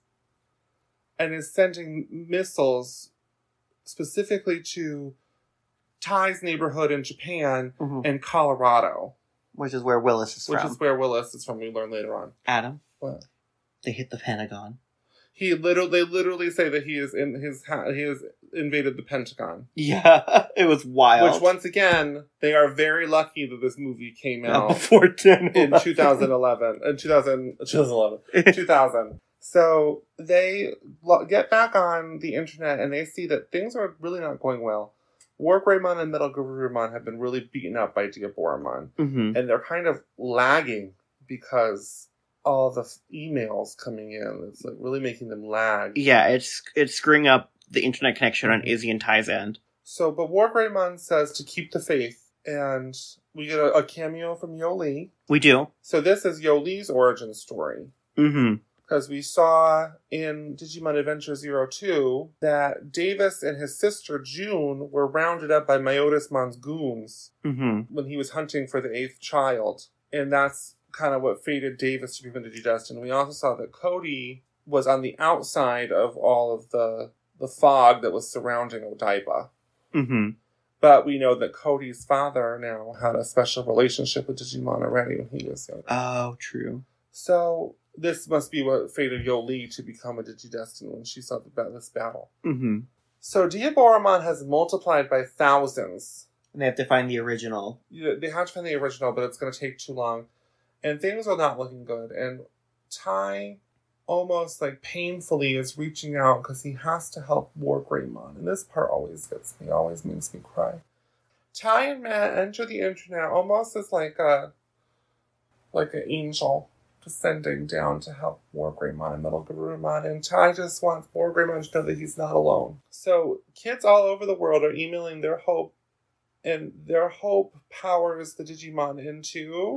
and is sending missiles specifically to Tai's neighborhood in Japan Mm-hmm. and Colorado. Which is where Willis is Which from. is where Willis is from, we learn later on. Adam. What? They hit the Pentagon. He literally, they literally say that he is in his ha- he has invaded the Pentagon. Yeah, it was wild. Which, once again, they are very lucky that this movie came out before ten in two thousand eleven. In two thousand, twenty eleven. two thousand. So they lo- get back on the internet and they see that things are really not going well. Wargreymon and Metal Garurumon have been really beaten up by Diaboromon. Mm-hmm. And they're kind of lagging because all the f- emails coming in. It's like really making them lag. Yeah, it's it's screwing up the internet connection on Izzy and Tai's end. So, but Wargreymon says to keep the faith, and we get a, a cameo from Yoli. We do. So this is Yoli's origin story. Mm-hmm. Because we saw in Digimon Adventure zero two that Davis and his sister June were rounded up by Myotismon's goons Mm-hmm. when he was hunting for the eighth child. And that's kind of what fated Davis to become Digidestined. We also saw that Cody was on the outside of all of the the fog that was surrounding Odaiba. Mm-hmm. But we know that Cody's father now had a special relationship with Digimon already when he was young. Oh, true. So this must be what fated Yoli to become a Digidestined when she saw the, this battle. Mm-hmm. So Diaboromon has multiplied by thousands. And they have to find the original. Yeah, they have to find the original, but it's going to take too long. And things are not looking good. And Tai almost like painfully is reaching out because he has to help Wargreymon. And this part always gets me, always makes me cry. Tai and Matt enter the internet almost as like a like an angel descending down to help Wargreymon and Metal Garurumon. And Tai just wants Wargreymon to know that he's not alone. So kids all over the world are emailing their hope, and their hope powers the Digimon into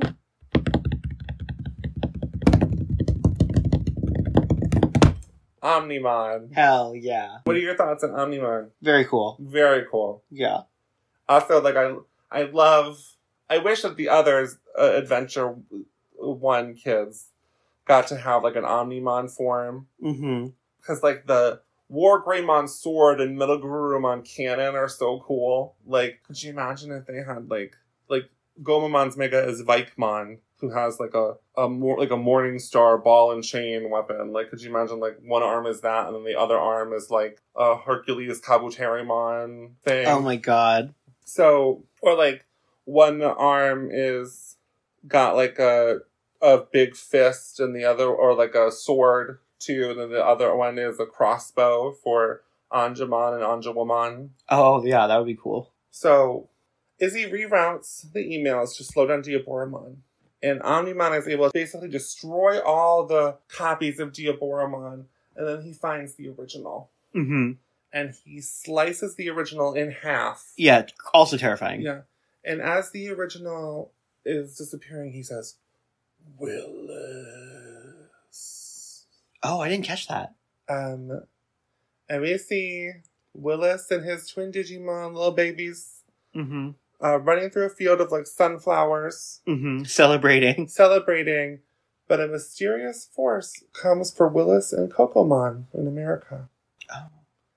Omnimon. Hell yeah. What are your thoughts on Omnimon? Very cool. Very cool. Yeah. Also, like, I I love... I wish that the others, uh, Adventure one kids, got to have, like, an Omnimon form. Mm-hmm. Because, like, the Wargreymon sword and Metal Garurumon cannon are so cool. Like, could you imagine if they had, like... Like, Gomamon's Mega is Vikemon, who has, like, a, a more like a Morning Star ball and chain weapon. Like, could you imagine, like, one arm is that, and then the other arm is, like, a Hercules Kabuterimon thing. Oh my god. So, or, like, one arm is got, like, a a big fist, and the other, or, like, a sword, too, and then the other one is a crossbow for Anjumon and Anjawamon. Oh, yeah, that would be cool. So, Izzy reroutes the emails to slow down Diaboromon. And Omnimon is able to basically destroy all the copies of Diaboromon. And then he finds the original. Mm-hmm. And he slices the original in half. Yeah, also terrifying. Yeah. And as the original is disappearing, he says, Willis. Oh, I didn't catch that. Um, and we see Willis and his twin Digimon little babies Mm-hmm. uh, running through a field of like sunflowers. Mm-hmm. Celebrating. Celebrating. But a mysterious force comes for Willis and Cocomon in America. Oh.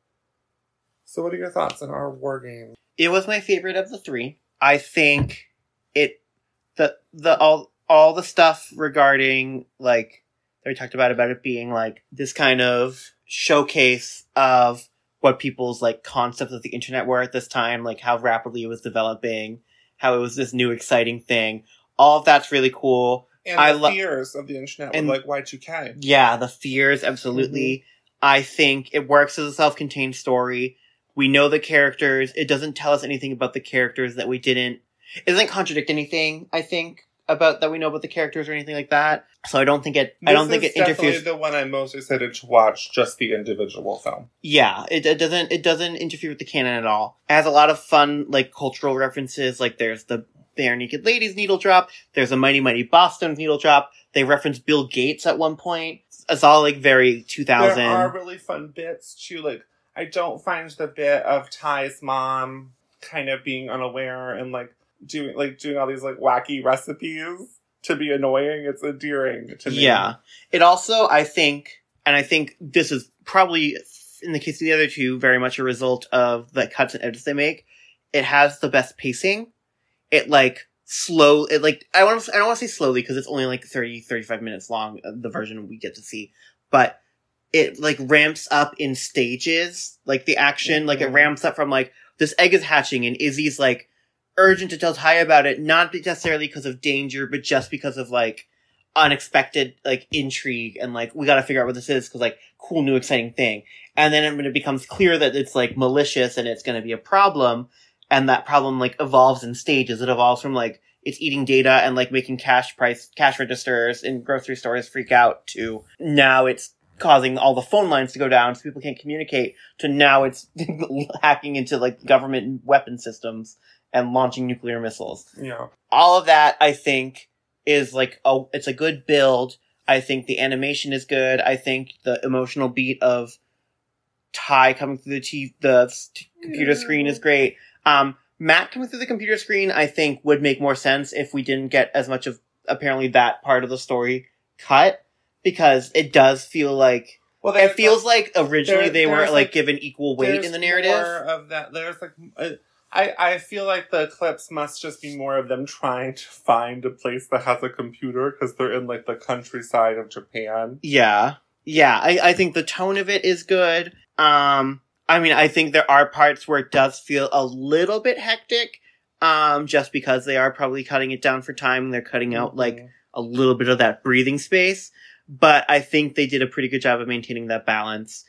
So what are your thoughts on our war game? It was my favorite of the three. I think it the the all all the stuff regarding like that we talked about about it being like this kind of showcase of what people's like concepts of the internet were at this time, like how rapidly it was developing, how it was this new exciting thing. All of that's really cool. And I the lo- fears of the internet and- with like Y two K. Yeah, the fears, absolutely. Mm-hmm. I think it works as a self-contained story. We know the characters. It doesn't tell us anything about the characters that we didn't... It doesn't contradict anything, I think, about that we know about the characters or anything like that. So I don't think it... This I don't think is it interferes... definitely the one I'm most excited to watch, just the individual film. Yeah, it, it doesn't it doesn't interfere with the canon at all. It has a lot of fun, like, cultural references. Like, there's the Bare Naked Ladies needle drop. There's a Mighty Mighty Bosstones needle drop. They reference Bill Gates at one point. It's all, like, very two thousand. There are really fun bits, too. Like, I don't find the bit of Ty's mom kind of being unaware and, like, doing, like, doing all these, like, wacky recipes to be annoying. It's endearing to me. Yeah. It also, I think, and I think this is probably, in the case of the other two, very much a result of the cuts and edits they make. It has the best pacing. It, like, slow, it, like, I want to, I don't want to say slowly because it's only, like, thirty, thirty-five minutes long, the version we get to see. But it, like, ramps up in stages, like, the action, like, it ramps up from, like, this egg is hatching and Izzy's, like, urgent to tell Ty about it, not necessarily because of danger, but just because of, like, unexpected, like, intrigue, and, like, we gotta figure out what this is, because, like, cool, new, exciting thing. And then when it becomes clear that it's, like, malicious and it's gonna be a problem, and that problem, like, evolves in stages. It evolves from, like, it's eating data and, like, making cash price, cash registers in grocery stores freak out, to now it's causing all the phone lines to go down so people can't communicate, to now it's hacking into, like, government weapon systems and launching nuclear missiles. Yeah. All of that, I think, is, like, a, it's a good build. I think the animation is good. I think the emotional beat of Ty coming through the, t- the t- computer Yeah. screen is great. Um, Matt coming through the computer screen, I think, would make more sense if we didn't get as much of, apparently, that part of the story cut. Because it does feel like, Well, it feels like originally there- they were, there's, like, like, given equal weight there's in the narrative. More of that. There's like, uh, I I feel like the clips must just be more of them trying to find a place that has a computer because they're in like the countryside of Japan. Yeah. Yeah, I, I think the tone of it is good. Um, I mean, I think there are parts where it does feel a little bit hectic, um, just because they are probably cutting it down for time and they're cutting out, Mm-hmm. like, a little bit of that breathing space. But I think they did a pretty good job of maintaining that balance.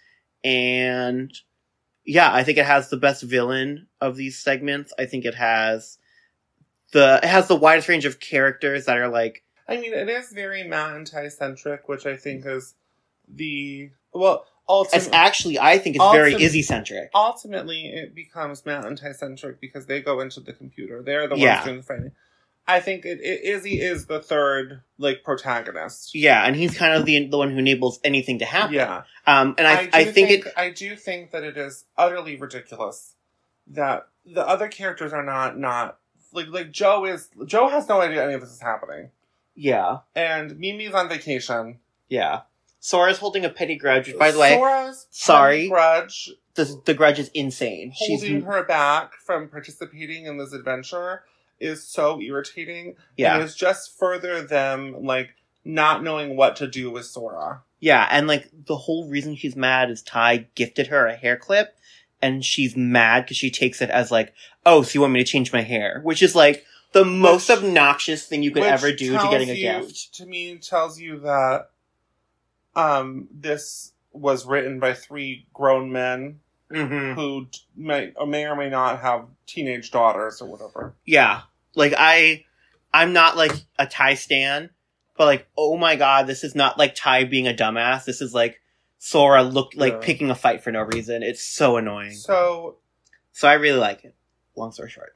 And yeah, I think it has the best villain of these segments. I think it has the, it has the widest range of characters that are like, I mean, it is very Matt and Ty centric, which I think is the well. Ultimately, it's actually, I think it's very ultim- Izzy centric. ultimately it becomes Matt and Ty centric because they go into the computer. They're the ones Yeah. doing the fighting. I think it, it, Izzy is the third like protagonist. Yeah, and he's kind of the the one who enables anything to happen. Yeah. Um, and I do I, think, it. I do think that it is utterly ridiculous that the other characters are not not like like Joe is Joe has no idea any of this is happening, Yeah, and Mimi's on vacation. yeah. Sora's holding a petty grudge. Which, by the way, Sora's sorry. grudge the the grudge is insane. holding She's her back from participating in this adventure is so irritating. Yeah. And it's just further them like not knowing what to do with Sora. yeah, and like the whole reason she's mad is Ty gifted her a hair clip, and she's mad because she takes it as like, oh, so you want me to change my hair, which is like the most Which- obnoxious thing you could Which ever do to tells getting a you- gift. To me, tells you that um, this was written by three grown men Mm-hmm. who may or may or may not have teenage daughters or whatever. Yeah. Like, I, I'm not, like, a Ty stan, but, like, oh my god, this is not, like, Ty being a dumbass. This is, like, Sora look like Yeah. picking a fight for no reason. It's so annoying. So, So I really like it. Long story short.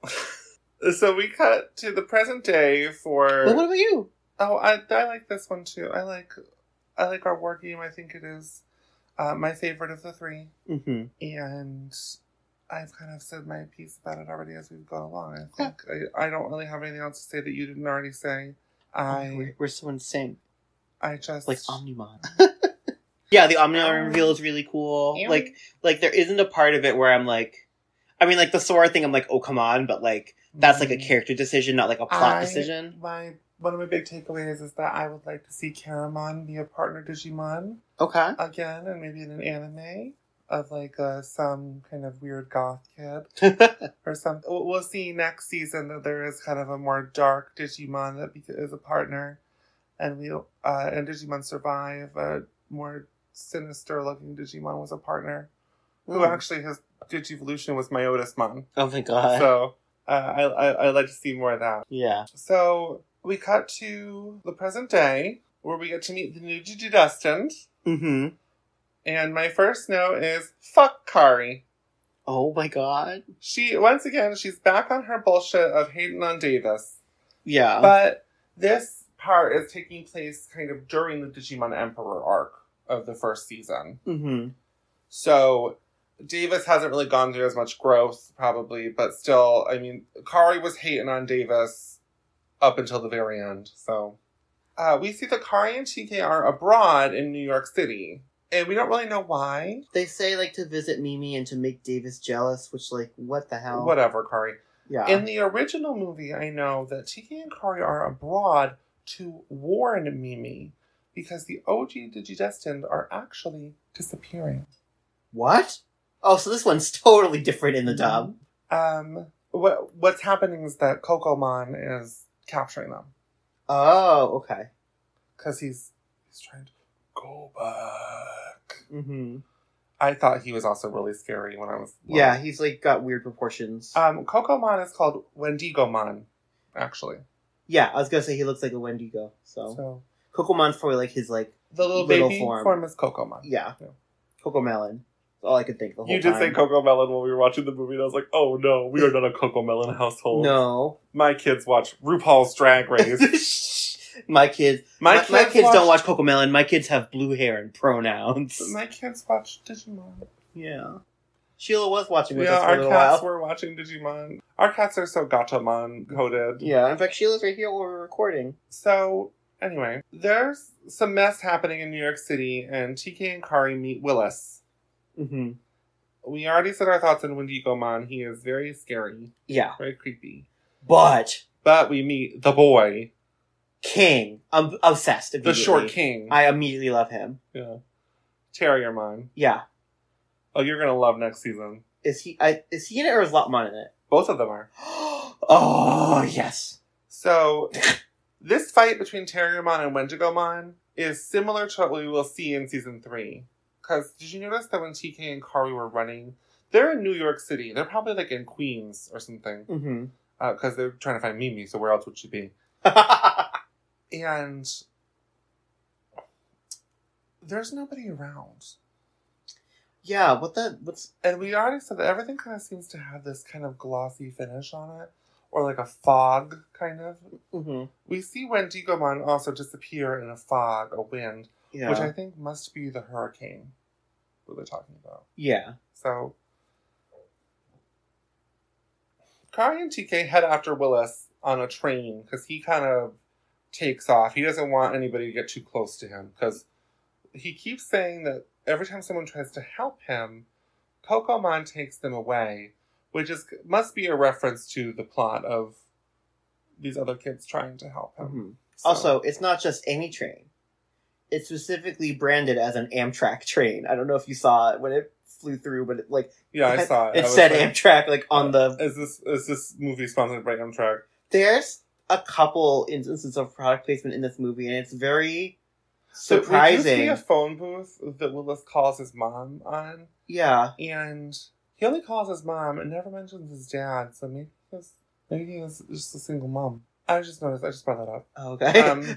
so we cut to the present day for. But what about you? Oh, I I like this one too. I like I like our war game. I think it is uh, my favorite of the three, Mm-hmm. and I've kind of said my piece about it already as we've gone along. I think I, I don't really have anything else to say that you didn't already say. I we're, we're so in sync. I just Like Omnimon. Yeah, the Omnimon reveal is really cool. Yeah. Like, like there isn't a part of it where I'm like, I mean, like the Sora thing, I'm like, oh come on, but like that's like a character decision, not like a plot I- decision. My one of my big takeaways is that I would like to see Caramon be a partner Digimon Okay. again, and maybe in an anime of like uh, some kind of weird goth kid or something. We'll we'll see next season that there is kind of a more dark Digimon that beca- is a partner, and we will uh, and Digimon Survive, a more sinister looking Digimon was a partner, who Mm. actually his Digivolution was Myotismon. Oh my god. So uh, I I I'd like to see more of that. Yeah. So we cut to the present day, where we get to meet the new Digidestined. Mm-hmm. And my first note is, fuck Kari. Oh my god. She, once again, she's back on her bullshit of hating on Davis. Yeah. But this part is taking place kind of during the Digimon Emperor arc of the first season. Mm-hmm. So Davis hasn't really gone through as much growth, probably, but still, I mean, Kari was hating on Davis up until the very end. So uh, we see that Kari and T K are abroad in New York City. And we don't really know why. They say like to visit Mimi and to make Davis jealous, which like what the hell? Whatever, Kari. Yeah. In the original movie, I know that T K and Kari are abroad to warn Mimi because the O G Digidestined are actually disappearing. What? Oh, so this one's totally different in the dub. Um, what what's happening is that Kokomon is capturing them Oh, okay. because he's he's trying to go back. Mm-hmm. I thought he was also really scary when I was little. Yeah, he's like got weird proportions. Um, Kokomon is called Wendigomon, actually. Yeah, I was gonna say he looks like a Wendigo. So, So Kokomon for like his like the little, Little baby form. form. is Kokomon. yeah, Yeah. Cocomelon. That's all I could think the whole You did time. say Coco Melon when we were watching the movie, and I was like, oh no, we are not a Coco Melon household. No, My kids watch RuPaul's Drag Race. my kids. My My, kids, my kids watch, don't watch Cocomelon. My kids have blue hair and pronouns. My kids watch Digimon. Yeah, Sheila was watching with Yeah, us for a our little cats while. were watching Digimon. Our cats are so Gatomon coded. Yeah, in fact, Sheila's right here while we're recording. So, anyway, there's some mess happening in New York City, and T K and Kari meet Willis. Mm-hmm. We already said our thoughts on Wendigomon. He is very scary, Yeah, very creepy. but But we meet the boy, King, I'm obsessed. the Immediately. short king. I immediately love him. Yeah. Terriermon. Yeah, Oh, you're gonna love next season. is he? I is he in it or is Lopmon in it? Both of them are. Oh yes. So, this fight between Terriermon and Wendigomon is similar to what we will see in season three. Because did you notice that when T K and Kari were running, they're in New York City. They're probably like in Queens or something. Mm-hmm. Because uh, they're trying to find Mimi, so where else would she be? And there's nobody around. Yeah, what the what's And we already said that everything kind of seems to have this kind of glossy finish on it. Or like a fog, kind of. mm-hmm. We see Wendigomon also disappear in a fog, a wind, Yeah. which I think must be the hurricane that they're talking about. Yeah. So, Kari and T K head after Willis on a train because he kind of takes off. He doesn't want anybody to get too close to him because he keeps saying that every time someone tries to help him, Kokomon takes them away, which is must be a reference to the plot of these other kids trying to help him. Mm-hmm. So- Also, it's not just any train. It's specifically branded as an Amtrak train. I don't know if you saw it when it flew through, but it, like yeah, I saw it. it I was said like, Amtrak like on the. Is this is this movie sponsored by Amtrak? There's a couple instances of product placement in this movie, and it's very. surprising. So we do see a phone booth that Willis calls his mom on. Yeah. And he only calls his mom and never mentions his dad, so maybe he's, maybe he's just a single mom. I just noticed, I just brought that up. Okay. Um,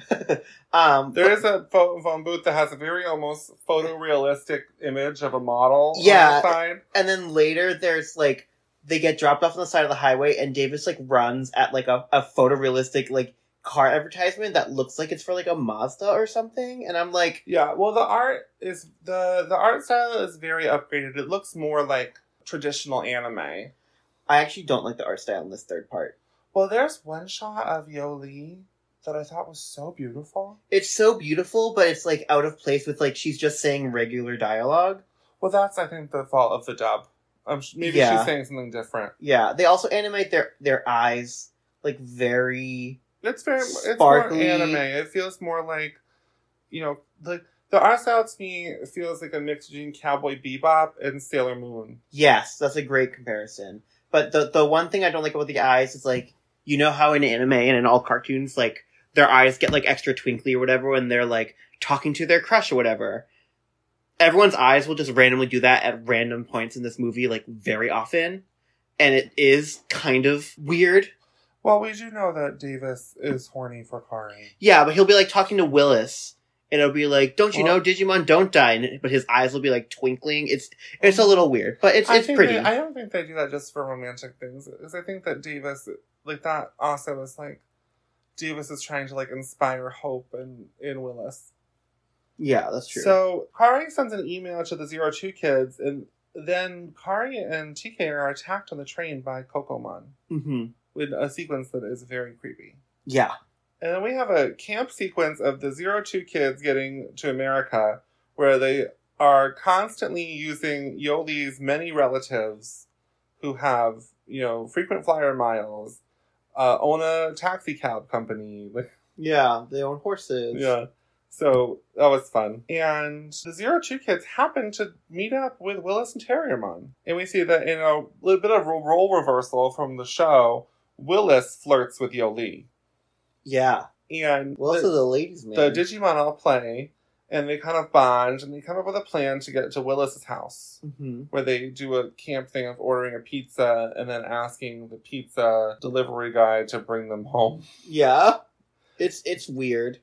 um, there is a phone, phone booth that has a very almost photorealistic image of a model yeah, on the side. And then later there's like, they get dropped off on the side of the highway and Davis like runs at like a, a photorealistic like car advertisement that looks like it's for like a Mazda or something. And I'm like... Yeah, well the art is, the, the art style is very upgraded. It looks more like traditional anime. I actually don't like the art style in this third part. Well, there's one shot of Yoli that I thought was so beautiful. It's so beautiful, but it's like out of place with like she's just saying regular dialogue. Well, that's I think the fault of the dub. Um, maybe yeah. she's saying something different. Yeah, they also animate their their eyes like very. It's very sparkly. It's more anime. It feels more like, you know, like the art style to me feels like a mix between Cowboy Bebop and Sailor Moon. Yes, that's a great comparison. But the the one thing I don't like about the eyes is like, you know how in anime and in all cartoons, like, their eyes get, like, extra twinkly or whatever when they're, like, talking to their crush or whatever. Everyone's eyes will just randomly do that at random points in this movie, like, very often. And it is kind of weird. Well, we do know that Davis is horny for Kari. Yeah, but he'll be, like, talking to Willis. And it'll be like, don't you well, know, Digimon don't die. And, but his eyes will be, like, twinkling. It's it's a little weird, but it's, it's pretty. They, I don't think they do that just for romantic things. Because I think that Davis, like, that also is, like, Davis is trying to, like, inspire hope in, in Willis. Yeah, that's true. So, Kari sends an email to the Zero Two kids, and then Kari and T K are attacked on the train by Kokomon. Mm-hmm. With a sequence that is very creepy. Yeah. And then we have a camp sequence of the Zero Two kids getting to America, where they are constantly using Yoli's many relatives who have, you know, frequent flyer miles, uh, own a taxi cab company. Like, yeah, they own horses. Yeah. So that was fun. And the Zero Two kids happen to meet up with Willis and Terriermon. And we see that in a little bit of a role reversal from the show, Willis flirts with Yoli. Yeah. And Willis the, is a ladies' man. The Digimon all play, and they kind of bond, and they come up with a plan to get to Willis's house, mm-hmm. where they do a camp thing of ordering a pizza and then asking the pizza delivery guy to bring them home. Yeah. It's it's weird.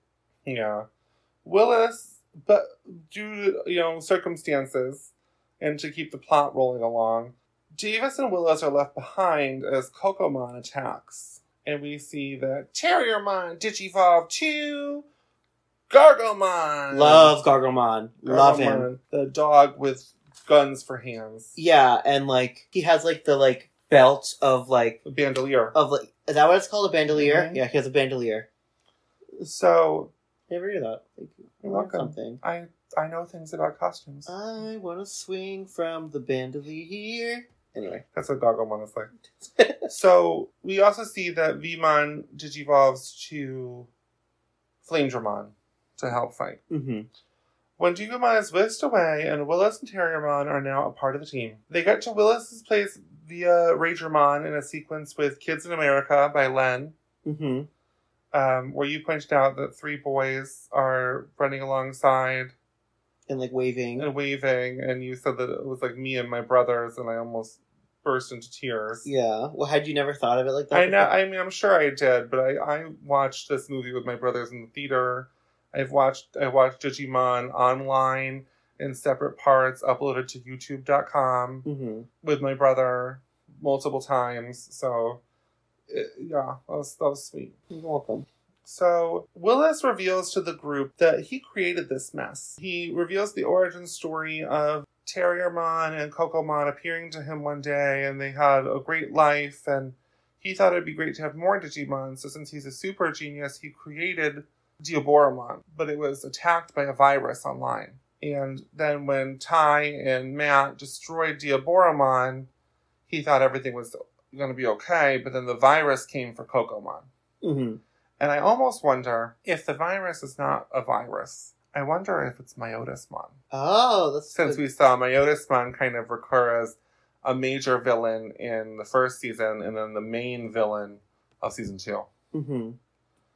Yeah. Willis, but due to, you know, circumstances, and to keep the plot rolling along, Davis and Willis are left behind as Kokomon attacks. And we see that Terriermon Digivolve to Gargomon. Love Gargomon. Love him. The dog with guns for hands. Yeah, and like he has like the like belt of like a bandolier. Of like is that what it's called? A bandolier? Mm-hmm. Yeah, he has a bandolier. So never hear that. Thank you. You're welcome. Something. I I know things about costumes. I wanna swing from the bandolier. Anyway. That's what Gargomon is like. So, we also see that Vmon digivolves to Flamedramon to help fight. Mm-hmm. When Digimon is whisked away and Willis and Terriermon are now a part of the team, they get to Willis's place via Ragermon in a sequence with Kids in America by Len. Mm-hmm. Um, where you pointed out that three boys are running alongside. And like waving. And waving, and you said that it was like me and my brothers, and I almost burst into tears. Yeah. Well, had you never thought of it like that? I know. I mean, I'm sure I did, but I, I watched this movie with my brothers in the theater. I've watched I watched Digimon online in separate parts, uploaded to YouTube dot com mm-hmm. with my brother multiple times. So, it, yeah, that was that was sweet. You're welcome. So, Willis reveals to the group that he created this mess. He reveals the origin story of Terriermon and Kokomon appearing to him one day, and they had a great life, and he thought it'd be great to have more Digimon, so since he's a super genius, he created Diaboromon, but it was attacked by a virus online. And then when Ty and Matt destroyed Diaboromon, he thought everything was going to be okay, but then the virus came for Kokomon. Mm-hmm. And I almost wonder if the virus is not a virus. I wonder if it's Myotismon. Oh, that's Since good. we saw Myotismon kind of recur as a major villain in the first season and then the main villain of season two. Mm-hmm.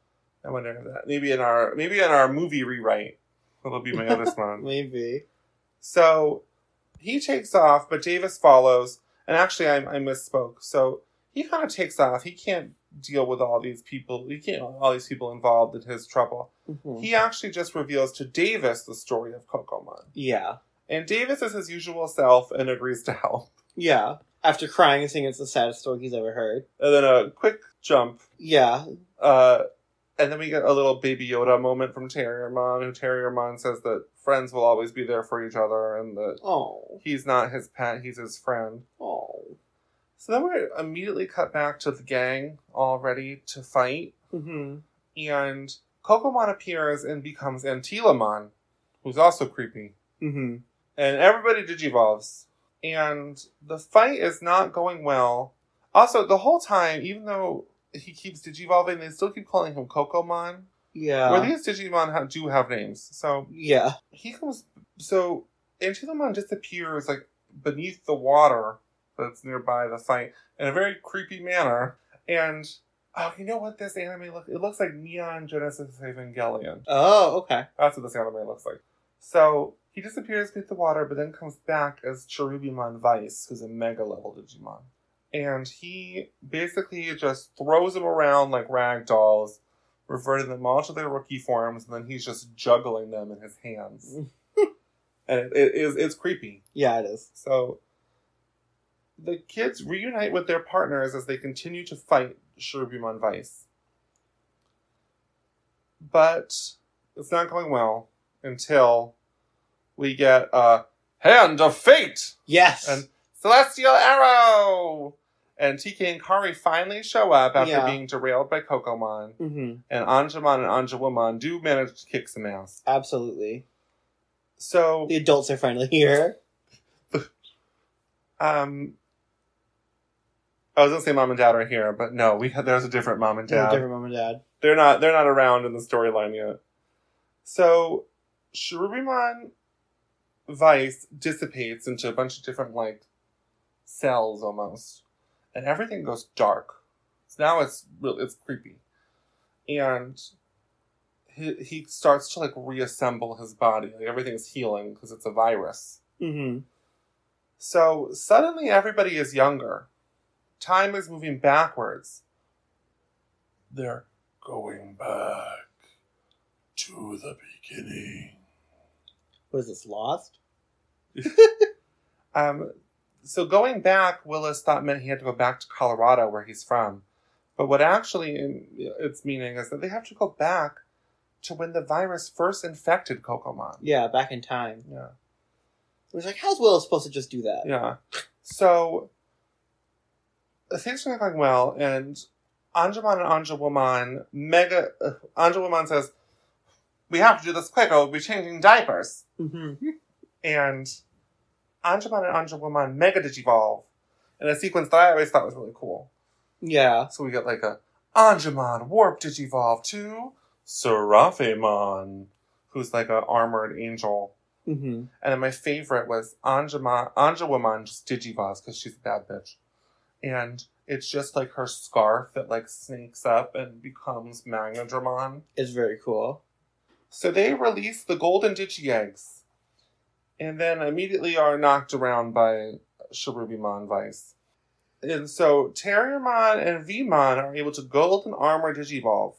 I wonder if that maybe in our maybe in our movie rewrite it'll be my other swan. Maybe. So he takes off, but Davis follows. And actually, I, I misspoke. So he kind of takes off. He can't deal with all these people. He can't all these people involved in his trouble. Mm-hmm. He actually just reveals to Davis the story of Kokomon. Yeah. And Davis is his usual self and agrees to help. Yeah. After crying and saying it's the saddest story he's ever heard. And then a quick jump. Yeah. Uh, and then we get a little Baby Yoda moment from Terriermon, who Terriermon says that friends will always be there for each other and that oh. he's not his pet, he's his friend. Oh. So then we're immediately cut back to the gang, all ready to fight. Mm-hmm. And Kokomon appears and becomes Antilamon, who's also creepy. Mm-hmm. And everybody digivolves. And the fight is not going well. Also, the whole time, even though he keeps digivolving, they still keep calling him Kokomon. Yeah. Where these Digimon ha- do have names. So yeah. He comes... So Antilamon disappears, like, beneath the water that's nearby the fight in a very creepy manner. And, oh, you know what this anime looks... It looks like Neon Genesis Evangelion. Oh, okay. That's what this anime looks like. So, he disappears beneath the water, but then comes back as Cherubimon Vice, who's a mega-level Digimon. And he basically just throws them around like rag dolls, reverting them all to their rookie forms, and then he's just juggling them in his hands. And it, it is it's creepy. Yeah, it is. So the kids reunite with their partners as they continue to fight Cherubimon Vice. But it's not going well until we get a Hand of Fate! Yes! And Celestial Arrow! And T K and Kari finally show up after yeah. being derailed by Kokomon. Mm-hmm. And Anjumon and Anjawomon do manage to kick some ass. Absolutely. So... The adults are finally here. um... I was gonna say mom and dad are here, but no, we have, there's a different mom and dad. There's a different mom and dad. They're not, they're not around in the storyline yet. So, Cherubimon Vice dissipates into a bunch of different, like, cells almost. And everything goes dark. So now it's really, it's creepy. And he, he starts to, like, reassemble his body. Like, everything's healing because it's a virus. Mm-hmm. So, suddenly everybody is younger. Time is moving backwards. They're going back to the beginning. What is this, Lost? um, so going back, Willis thought meant he had to go back to Colorado, where he's from. But what actually in, it's meaning is that they have to go back to when the virus first infected Kokomon. Yeah, back in time. Yeah. It was like, how's Willis supposed to just do that? Yeah. So... things are not going well, and Anjumon and Anjawomon mega... Uh, Anjawomon says, we have to do this quick or we'll be changing diapers. Mm-hmm. And Anjumon and Anjawomon mega digivolve in a sequence that I always thought was really cool. Yeah. So we get like a Anjumon warp digivolve to Seraphimon, who's like a armored angel. Mm-hmm. And then my favorite was Anjumon, Anjawomon just digivolves because she's a bad bitch. And it's just like her scarf that like snakes up and becomes Magnadramon. It's very cool. So they release the golden Digi-Eggs. And then immediately are knocked around by Cherubimon Vice. And so Terriermon and Vmon are able to golden armor digivolve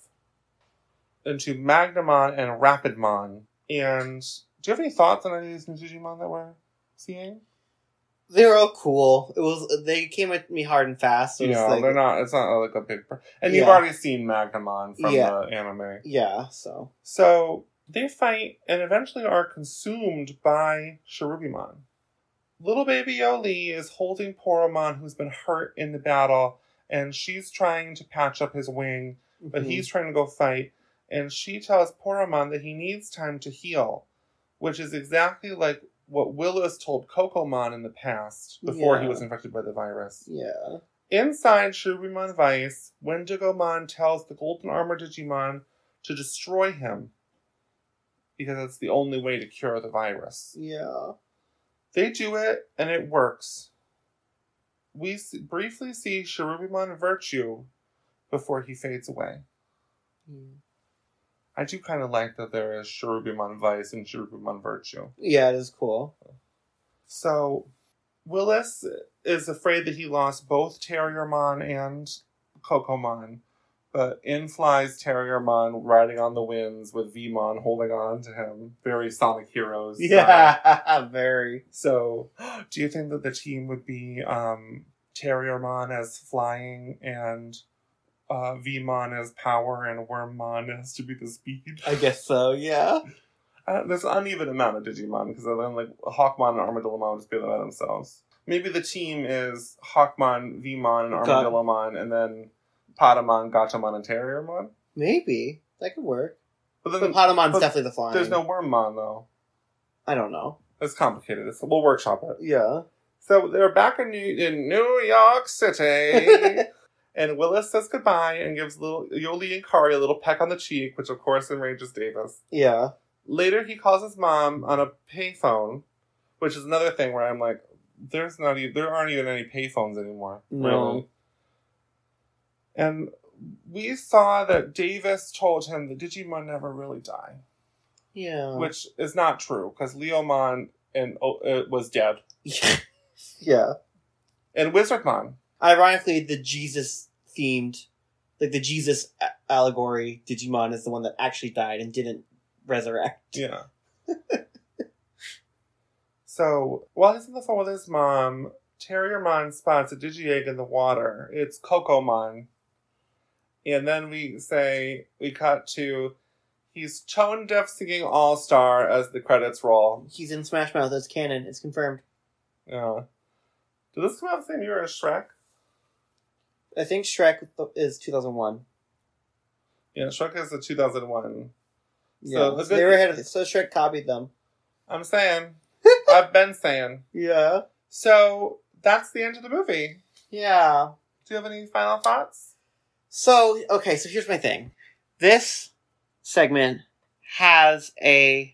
into Magnamon and Rapidmon. And do you have any thoughts on any of these new Digimon that we're seeing? They were all cool. It was they came at me hard and fast. So Yeah, like, they're not. It's not like a big. And you've Yeah. already seen Magnamon from Yeah. the anime. Yeah, so So they fight and eventually are consumed by Cherubimon. Little baby Yoli is holding Poromon, who's been hurt in the battle, and she's trying to patch up his wing, but Mhm. he's trying to go fight. And she tells Poromon that he needs time to heal, which is exactly like what Willis told Kokomon in the past, before Yeah. he was infected by the virus. yeah. Inside Cherubimon Vice, Wendigomon tells the Golden Armor Digimon to destroy him, because it's the only way to cure the virus. Yeah. They do it, and it works. We s- briefly see Cherubimon Virtue before he fades away. Mm. I do kind of like that there is Cherubimon Vice and Cherubimon Virtue. Yeah, it is cool. So, Willis is afraid that he lost both Terriermon and Cocomon, but in flies Terriermon riding on the winds with Vmon holding on to him. Very Sonic Heroes. Yeah, very. So, do you think that the team would be um, Terriermon as flying and uh, Vmon as power and Wormmon as to be the speed? I guess so, yeah. Uh, there's an uneven amount of Digimon, because then like Hawkmon and Armadillomon would just be by themselves. Maybe the team is Hawkmon, Vmon, and Armadillomon, and then Patamon, Gatomon, and Terriermon? Maybe. That could work. But, then, but Patamon's but definitely the flying. There's no Wormmon, though. I don't know. It's complicated. It's, we'll workshop it. Yeah. So they're back in New, in New York City, and Willis says goodbye and gives little Yoli and Kari a little peck on the cheek, which of course enrages Davis. Yeah. Later, he calls his mom on a payphone, which is another thing where I'm like, there's not even, there aren't even any payphones anymore. No. Really. And we saw that Davis told him that Digimon never really die. Yeah. Which is not true, because Leomon and, uh, was dead. Yeah. And Wizardmon. Ironically, the Jesus-themed, like the Jesus allegory Digimon is the one that actually died and didn't resurrect. Yeah. So, while he's on the phone with his mom, Terriermon spots a Digi-Egg in the water. It's Cocomon. And then we say, we cut to, he's tone deaf singing All-Star as the credits roll. He's in Smash Mouth. It's canon. It's confirmed. Yeah. Did this come out the same year as Shrek? I think Shrek is two thousand one. Yeah, Shrek is the two thousand one. Yeah, So, so they were ahead of it. So Shrek copied them. I'm saying. I've been saying. Yeah. So, that's the end of the movie. Yeah. Do you have any final thoughts? So, okay, so here's my thing. This segment has a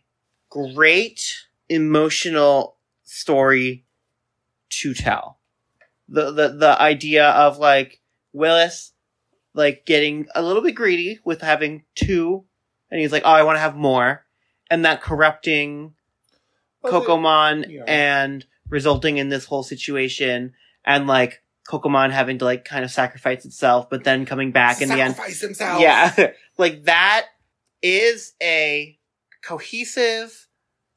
great emotional story to tell. The, the, the idea of, like, Willis, like, getting a little bit greedy with having two, and he's like, oh, I want to have more, and that corrupting Well, Cocomon yeah. and resulting in this whole situation, and, like, Cocomon having to, like, kind of sacrifice itself, but then coming back in the end. Sacrifice himself! Yeah. Like, that is a cohesive,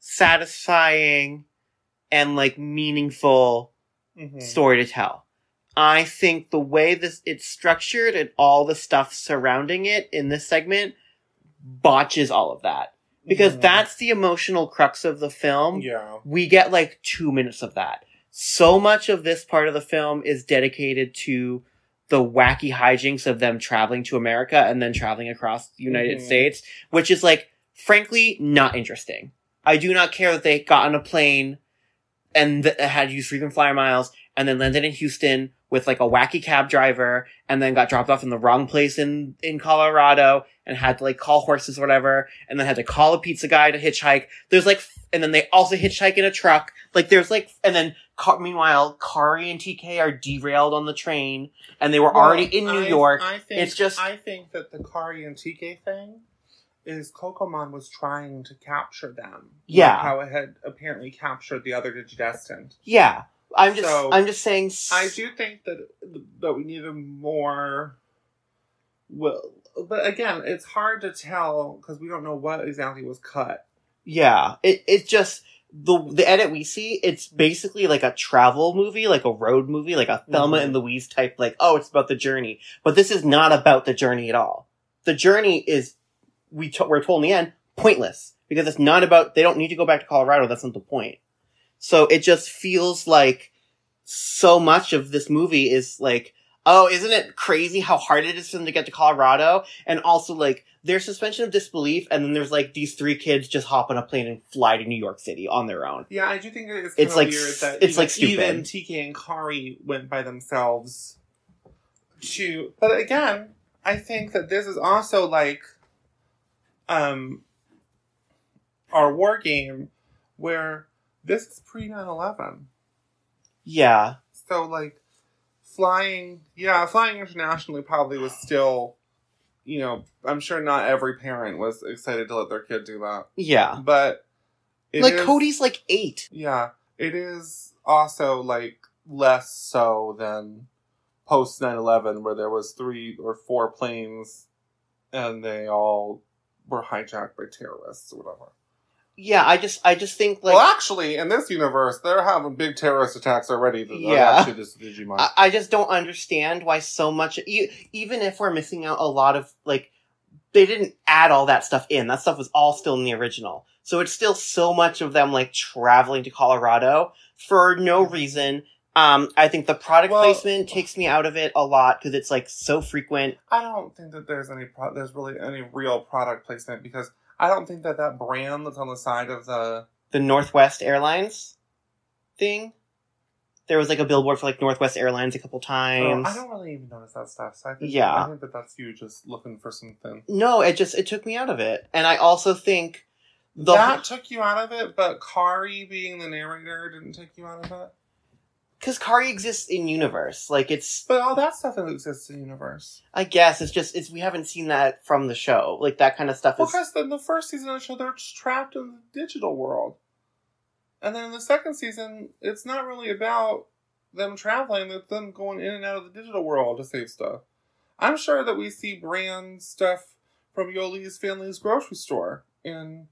satisfying, and, like, meaningful Mm-hmm. story to tell. I think the way this it's structured and all the stuff surrounding it in this segment botches all of that. Because Mhm. that's the emotional crux of the film. Yeah. We get like two minutes of that. So much of this part of the film is dedicated to the wacky hijinks of them traveling to America and then traveling across the United Mhm. States, which is like, frankly, not interesting. I do not care that they got on a plane and th- had used frequent flyer miles and then landed in Houston with like a wacky cab driver and then got dropped off in the wrong place in, in Colorado and had to like call horses or whatever and then had to call a pizza guy to hitchhike. There's like, and then they also hitchhike in a truck. Like there's like, and then Ka- meanwhile, Kari and T K are derailed on the train and they were Well, already in New I, York. I think, It's just- I think that the Kari and T K thing is Cocomon was trying to capture them. Yeah. Like how it had apparently captured the other Digidestined. Yeah. I'm just, So, I'm just saying. s- I do think that that we need a more. Well, but again, it's hard to tell because we don't know what exactly was cut. Yeah. It, it just, the, the edit we see, it's basically like a travel movie, like a road movie, like a Thelma Mhm. and Louise type, like, oh, it's about the journey. But this is not about the journey at all. The journey is, we to- we're told in the end, pointless. Because it's not about, they don't need to go back to Colorado, that's not the point. So it just feels like so much of this movie is like, oh, isn't it crazy how hard it is for them to get to Colorado? And also like, there's suspension of disbelief, and then there's like these three kids just hop on a plane and fly to New York City on their own. Yeah, I do think it's, It's like weird s- that it's even, like stupid. even T K and Kari went by themselves to. But again, I think that this is also like um our war game where this is pre nine eleven. Yeah. So like flying, yeah, flying internationally probably was still you know, I'm sure not every parent was excited to let their kid do that. Yeah. But it like is, Cody's like eight. Yeah. It is also like less so than post nine eleven where there was three or four planes and they all were hijacked by terrorists or whatever. Yeah, I just I just think like well, actually, in this universe, they're having big terrorist attacks already. That yeah, are actually this Digimon. I, I just don't understand why so much. E- even if we're missing out a lot of like, they didn't add all that stuff in. That stuff was all still in the original, so it's still so much of them like traveling to Colorado for no reason. Um, I think the product well, placement takes me out of it a lot because it's like so frequent. I don't think that there's any pro- there's really any real product placement because. I don't think that that brand that's on the side of the... The Northwest Airlines thing? There was like a billboard for like Northwest Airlines a couple times. Oh, I don't really even notice that stuff. So I think, yeah. I think that that's you just looking for something. No, it just, it took me out of it. And I also think... The that took you out of it, but Kari being the narrator didn't take you out of it? Because Kari exists in universe. Like, it's... But all that stuff exists in universe. I guess. It's just, it's we haven't seen that from the show. Like, that kind of stuff well, is... Because in the first season of the show, they're just trapped in the digital world. And then in the second season, it's not really about them traveling. It's them going in and out of the digital world to save stuff. I'm sure that we see brand stuff from Yoli's family's grocery store in,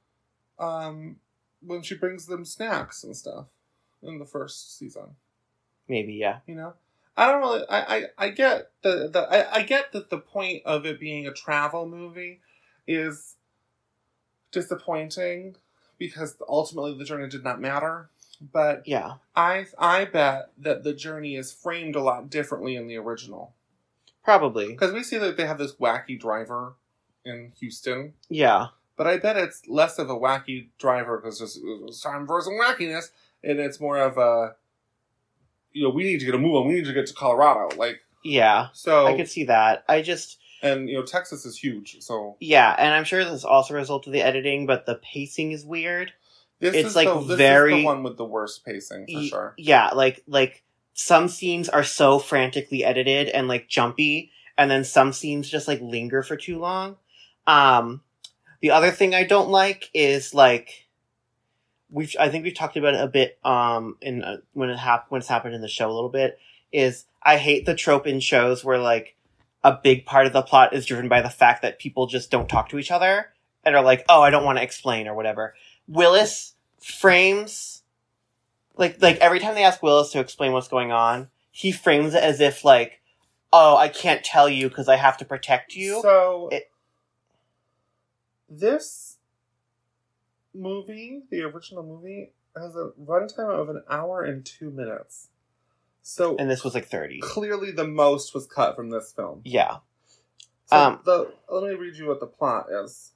um, when she brings them snacks and stuff. In the first season. Maybe, yeah. You know? I don't really I, I, I get the, the I, I get that the point of it being a travel movie is disappointing because ultimately the journey did not matter. But yeah. I I bet that the journey is framed a lot differently in the original. Probably. Because we see that they have this wacky driver in Houston. Yeah. But I bet it's less of a wacky driver because it's time for some wackiness. And it's more of a, you know, we need to get a move on. We need to get to Colorado. Like, yeah. So I could see that. I just, and you know, Texas is huge. So yeah, and I'm sure this is also a result of the editing, but the pacing is weird. This it's is like the, this very is the one with the worst pacing for y- sure. Yeah, like like some scenes are so frantically edited and like jumpy, and then some scenes just like linger for too long. Um, the other thing I don't like is like. We've, I think we've talked about it a bit, um, in, uh, when it hap- when it's happened in the show a little bit, is I hate the trope in shows where, like, a big part of the plot is driven by the fact that people just don't talk to each other, and are like, oh, I don't want to explain, or whatever. Willis frames, like, like, every time they ask Willis to explain what's going on, he frames it as if, like, oh, I can't tell you because I have to protect you. So, it- this movie, the original movie, has a runtime of an hour and two minutes. So, and this was like thirty. Clearly, the most was cut from this film. Yeah. So um. The let me read you what the plot is.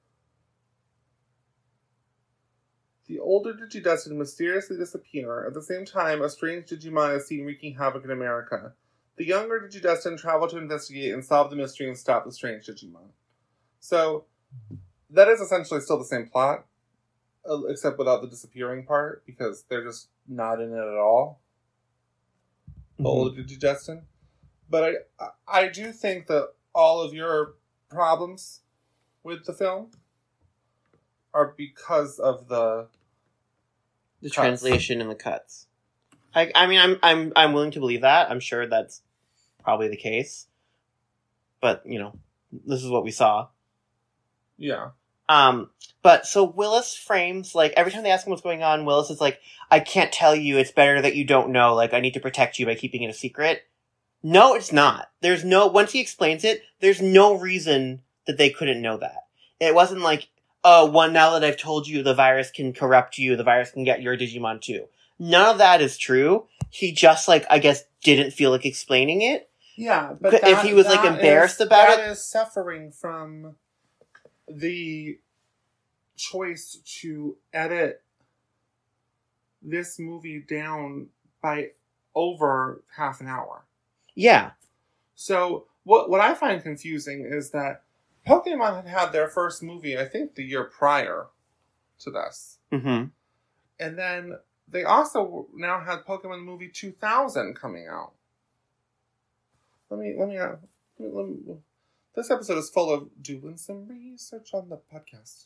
The older Digidestined mysteriously disappear. At the same time, a strange Digimon is seen wreaking havoc in America. The younger Digidestined travel to investigate and solve the mystery and stop the strange Digimon. So, that is essentially still the same plot. Uh, except without the disappearing part, because they're just not in it at all. Mm-hmm. The older Digidestined. But I, I do think that all of your problems with the film are because of the the cuts. translation and the cuts. I, I mean, I'm I'm I'm willing to believe that. I'm sure that's probably the case. But you know, this is what we saw. Yeah. Um, but so Willis frames, like, every time they ask him what's going on, Willis is like, I can't tell you, it's better that you don't know, like, I need to protect you by keeping it a secret. No, it's not. There's no, once he explains it, there's no reason that they couldn't know that. It wasn't like, oh, one, now that I've told you, the virus can corrupt you, the virus can get your Digimon too. None of that is true. He just, like, I guess, didn't feel like explaining it. Yeah, but if that, he was, like, embarrassed is, about that it. That is suffering from the choice to edit this movie down by over half an hour. Yeah. So what what I find confusing is that Pokemon had had their first movie, I think, the year prior to this. Mm-hmm. And then they also now had Pokemon movie two thousand coming out. Let me let me, uh, let me This episode is full of doing some research on the podcast.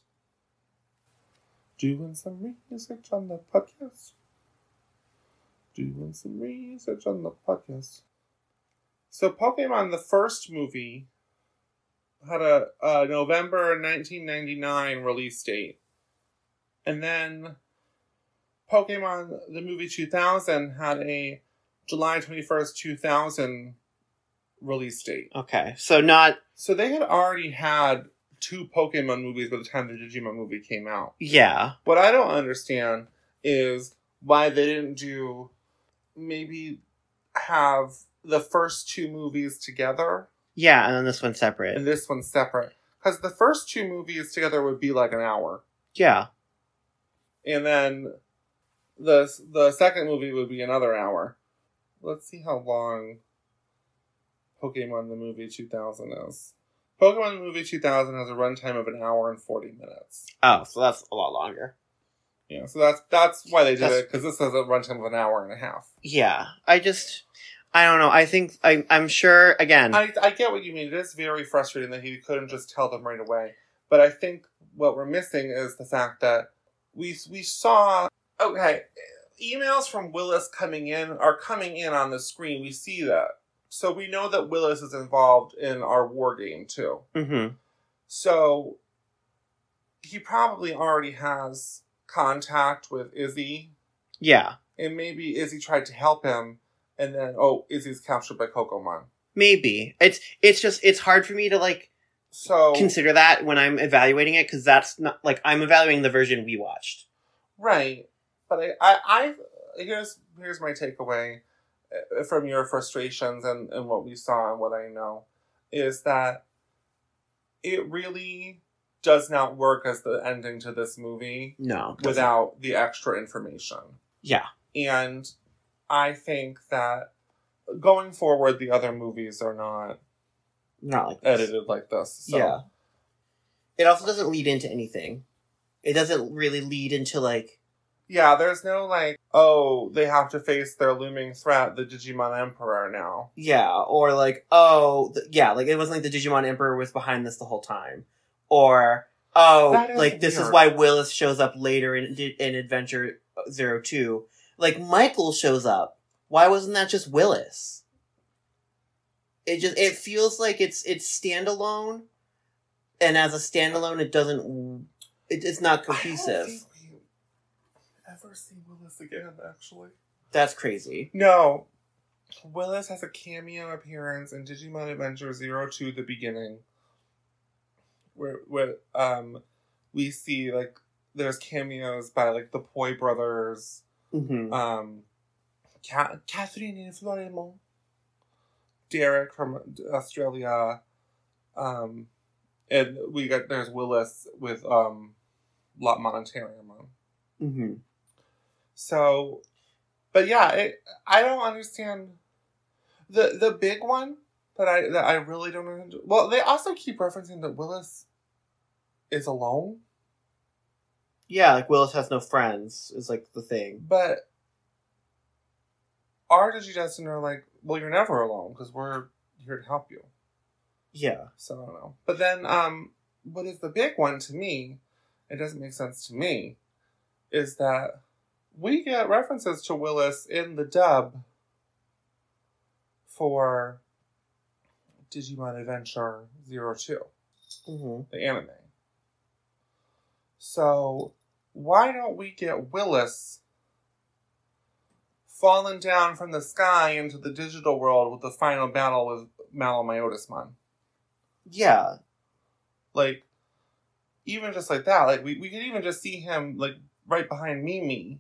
Doing some research on the podcast. Doing some research on the podcast. So Pokemon, the first movie, had a, a November nineteen ninety-nine release date. And then Pokemon, the movie two thousand, had a July twenty-first, two thousand release date. Okay, so not... So they had already had two Pokemon movies by the time the Digimon movie came out. Yeah. What I don't understand is why they didn't do... Maybe have the first two movies together. Yeah, and then this one's separate. And this one's separate. Because the first two movies together would be like an hour. Yeah. And then the the second movie would be another hour. Let's see how long Pokemon the movie two thousand is. Pokemon the movie two thousand has a runtime of an hour and forty minutes. Oh, so that's a lot longer. Yeah, so that's that's why they did That's, it, because this has a runtime of an hour and a half. Yeah, I just, I don't know. I think I, I'm sure. Again, I I get what you mean. It is very frustrating that he couldn't just tell them right away. But I think what we're missing is the fact that we we saw okay emails from Willis coming in are coming in on the screen. We see that, so we know that Willis is involved in our war game too. Mm-hmm. So he probably already has contact with Izzy. Yeah. And maybe Izzy tried to help him, and then, oh, Izzy's captured by Kokomon. Maybe. It's it's just, it's hard for me to, like, so consider that when I'm evaluating it, because that's not, like, I'm evaluating the version we watched. Right. But I, I, I here's, here's my takeaway from your frustrations and, and what we saw and what I know, is that it really does not work as the ending to this movie. No. Without the extra information. Yeah. And I think that going forward, the other movies are not not like this. edited like this. So. Yeah. It also doesn't lead into anything. It doesn't really lead into, like... Yeah, there's no, like, oh, they have to face their looming threat, the Digimon Emperor now. Yeah, or like, oh, th- yeah, like, it wasn't like the Digimon Emperor was behind this the whole time. Or, oh, like, this weird. is why Willis shows up later in in Adventure Zero Two. Like, Michael shows up. Why wasn't that just Willis? It just, it feels like it's it's standalone, and as a standalone, it doesn't, it, it's not cohesive. I don't think we ever see Willis again, actually. That's crazy. No. Willis has a cameo appearance in Digimon Adventure Zero Two, the beginning. Where, where um, we see, like, there's cameos by, like, the Poi brothers, Mm-hmm. um, Ca- Catherine and Florimond, Derek from Australia, um, and we got, there's Willis with, um, Lot Monetarium. Mm-hmm. So, but yeah, it, I don't understand the the big one that I that I really don't understand. Well, they also keep referencing that Willis is alone. Yeah, like Willis has no friends is like the thing. But our Digidestin are like, well, you're never alone because we're here to help you. Yeah. So I don't know. But then, um, what is the big one to me? It doesn't make sense to me. Is that we get references to Willis in the dub for Digimon Adventure Zero Two, Mm-hmm. the anime. So, why don't we get Willis falling down from the sky into the digital world with the final battle with Malomyotismon? Yeah. Like, even just like that, like, we, we could even just see him, like, right behind Mimi.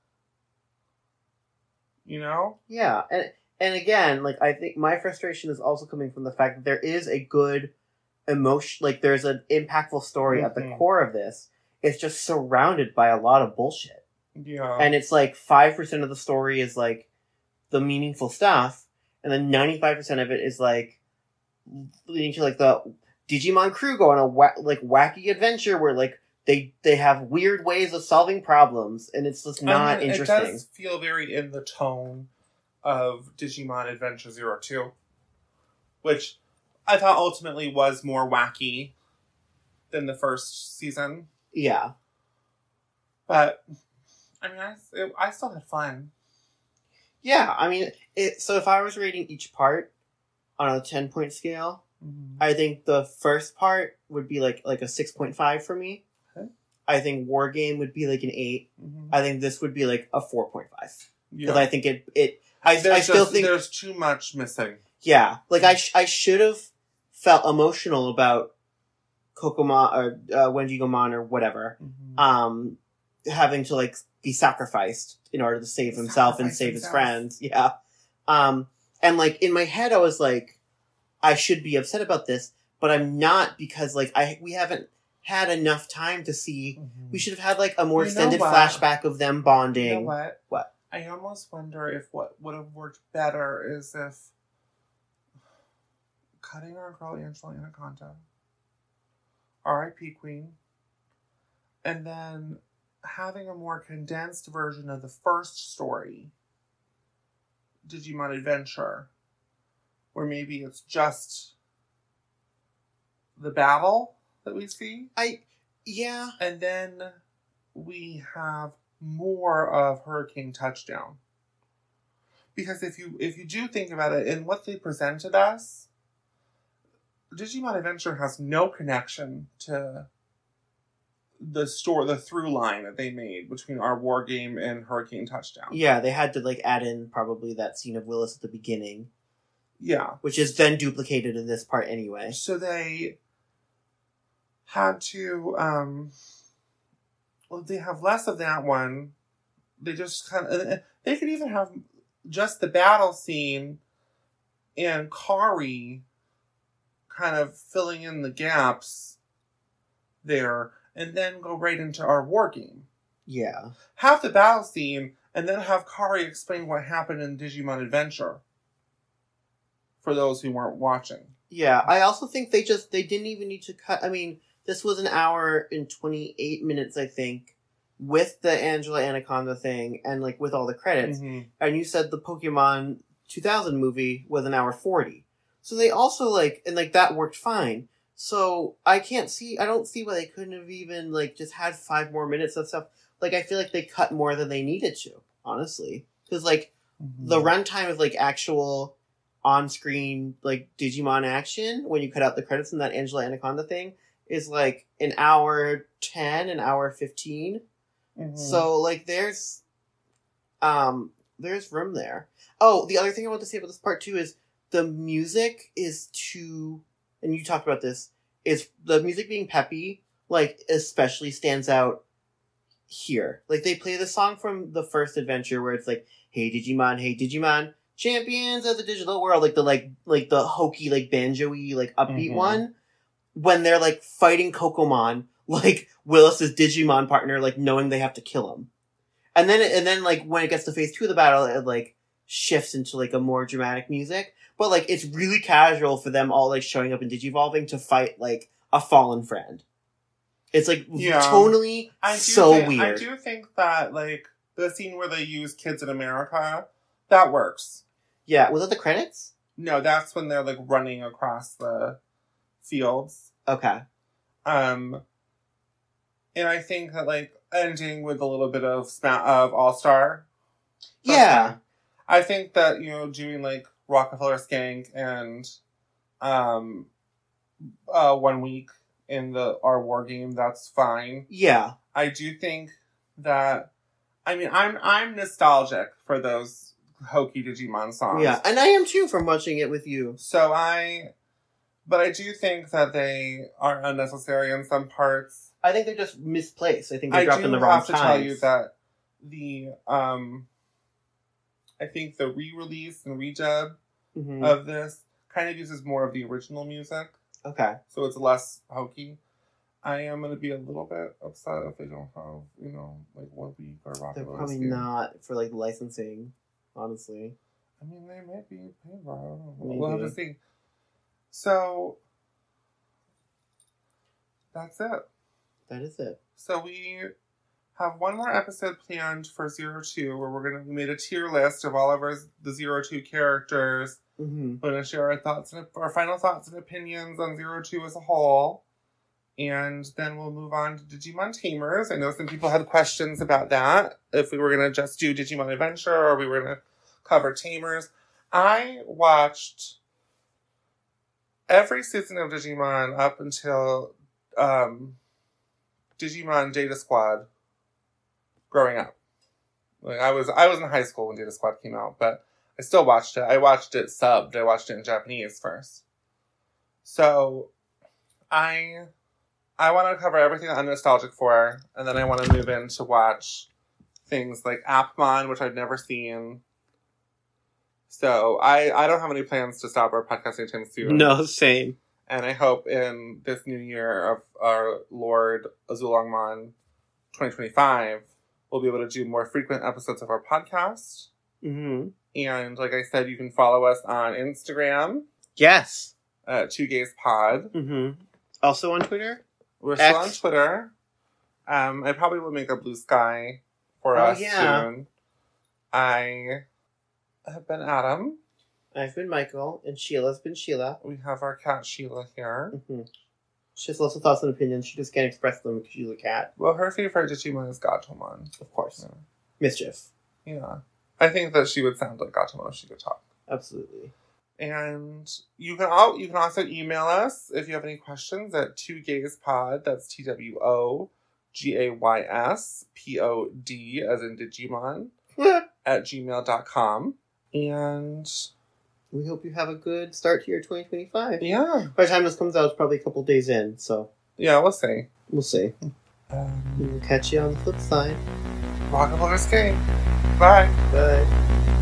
You know? Yeah. And and again, like, I think my frustration is also coming from the fact that there is a good emotion, like, there's an impactful story Mm-hmm. at the core of this. It's just surrounded by a lot of bullshit. Yeah. And it's like five percent of the story is like the meaningful stuff, and then ninety-five percent of it is like leading to like the Digimon crew go on a wa- like wacky adventure where like they they have weird ways of solving problems, and it's just not I mean, interesting. It does feel very in the tone of Digimon Adventure Zero Two, which I thought ultimately was more wacky than the first season. Yeah. But, I mean, I, it, I still had fun. Yeah, I mean, it. So if I was rating each part on a ten-point scale, mm-hmm. I think the first part would be like like a six point five for me. Okay. I think War Game would be like an eight. Mm-hmm. I think this would be like a four point five. Because yeah. I think it... it I, I still just, think... There's too much missing. Yeah. Like, I sh- I should have felt emotional about Kokomon or uh, Wenjigomon or whatever. Mm-hmm. Um... having to, like, be sacrificed in order to save himself Sacrifice and save himself. his friends. Yeah. Um, and, like, in my head, I was like, I should be upset about this, but I'm not because, like, I we haven't had enough time to see. Mm-hmm. We should have had, like, a more you extended flashback of them bonding. You know what? What? I almost wonder if what would have worked better is if cutting our girl Angela Anaconda, R I P Queen, and then having a more condensed version of the first story, Digimon Adventure, where maybe it's just the battle that we see. I, yeah. And then we have more of Hurricane Touchdown. Because if you if you do think about it, in what they presented us, Digimon Adventure has no connection to the store, the through line that they made between our War Game and Hurricane Touchdown. Yeah, they had to, like, add in probably that scene of Willis at the beginning. Yeah. Which is then duplicated in this part anyway. So they had to, um, well, they have less of that one. They just kind of, they could even have just the battle scene and Kari kind of filling in the gaps there. And then go right into our War Game. Yeah. Have the battle scene, and then have Kari explain what happened in Digimon Adventure. For those who weren't watching. Yeah, I also think they just, they didn't even need to cut, I mean, this was an hour and twenty-eight minutes, I think, with the Angela Anaconda thing, and, like, with all the credits. Mm-hmm. And you said the Pokemon two thousand movie was an hour forty. So they also, like, and, like, that worked fine. So, I can't see, I don't see why they couldn't have even, like, just had five more minutes of stuff. Like, I feel like they cut more than they needed to, honestly. Because, like, mm-hmm. the runtime of, like, actual on-screen, like, Digimon action, when you cut out the credits in that Angela Anaconda thing, is, like, an hour ten, an hour fifteen. Mm-hmm. So, like, there's, um, there's room there. Oh, the other thing I want to say about this part, too, is the music is too... and you talked about this, is the music being peppy, like, especially stands out here. Like, they play the song from the first adventure where it's like, hey Digimon, hey Digimon, champions of the digital world, like the, like, like the hokey, like, banjo-y, like, upbeat mm-hmm. one, when they're, like, fighting Kokomon, like, Willis's Digimon partner, like, knowing they have to kill him. And then, and then, like, when it gets to phase two of the battle, it, like, shifts into, like, a more dramatic music. But, like, it's really casual for them all, like, showing up in Digivolving to fight, like, a fallen friend. It's, like, yeah. tonally I so think, weird. I do think that, like, the scene where they use Kids in America, that works. Yeah. Was that the credits? No, that's when they're, like, running across the fields. Okay. Um, and I think that, like, ending with a little bit of, spa- of All-Star. Yeah. Fine. I think that, you know, doing, like, Rockefeller Skank and um, uh, one week in the our War Game, that's fine. Yeah. I do think that, I mean, I'm I'm nostalgic for those hokey Digimon songs. Yeah, and I am too from watching it with you. So I, but I do think that they are unnecessary in some parts. I think they're just misplaced. I think they dropped in the wrong times. I do have to tell you that the, um... I think the re-release and redub mm-hmm. of this kind of uses more of the original music. Okay. So it's less hokey. I am going to be a little bit upset if they don't have, you know, like One Week or Rock. They're probably not for, like, licensing, honestly. I mean, they might be paid for. I don't know. We'll have to see. So, that's it. That is it. So we have one more episode planned for Zero Two, where we're gonna we made a tier list of all of our the Zero Two characters. Mm-hmm. We're gonna share our thoughts and our final thoughts and opinions on Zero Two as a whole, and then we'll move on to Digimon Tamers. I know some people had questions about that. If we were gonna just do Digimon Adventure or we were gonna cover Tamers. I watched every season of Digimon up until um, Digimon Data Squad. Growing up, like I was, I was in high school when Data Squad came out, but I still watched it. I watched it subbed. I watched it in Japanese first. So, I, I want to cover everything that I'm nostalgic for, and then I want to move in to watch things like Appmon, which I've never seen. So I, I don't have any plans to stop our podcast anytime soon. No, same. And I hope in this new year of our Lord Azulongmon twenty twenty-five, we'll be able to do more frequent episodes of our podcast. Mm-hmm. And like I said, you can follow us on Instagram Yes. at Two Gays Pod. Mm-hmm. Also on Twitter? We're still X. on Twitter. Um, I probably will make a Blue Sky for Oh, us yeah. soon. I have been Adam. I've been Michael, and Sheila's been Sheila. We have our cat Sheila here. Mm-hmm. She has lots of thoughts and opinions. She just can't express them because she's a cat. Well, her favorite Digimon is Gatomon. Of course. Yeah. Mischief. Yeah. I think that she would sound like Gatomon if she could talk. Absolutely. And you can all you can also email us if you have any questions at two gays pod. That's T W O G A Y S P O D as in Digimon at gmail dot com. And we hope you have a good start to your twenty twenty-five. yeah. By the time this comes out, it's probably a couple days in, so Yeah, we'll see. we'll see. Um, We'll catch you on the flip side. Rock and roller skate. Bye. Bye.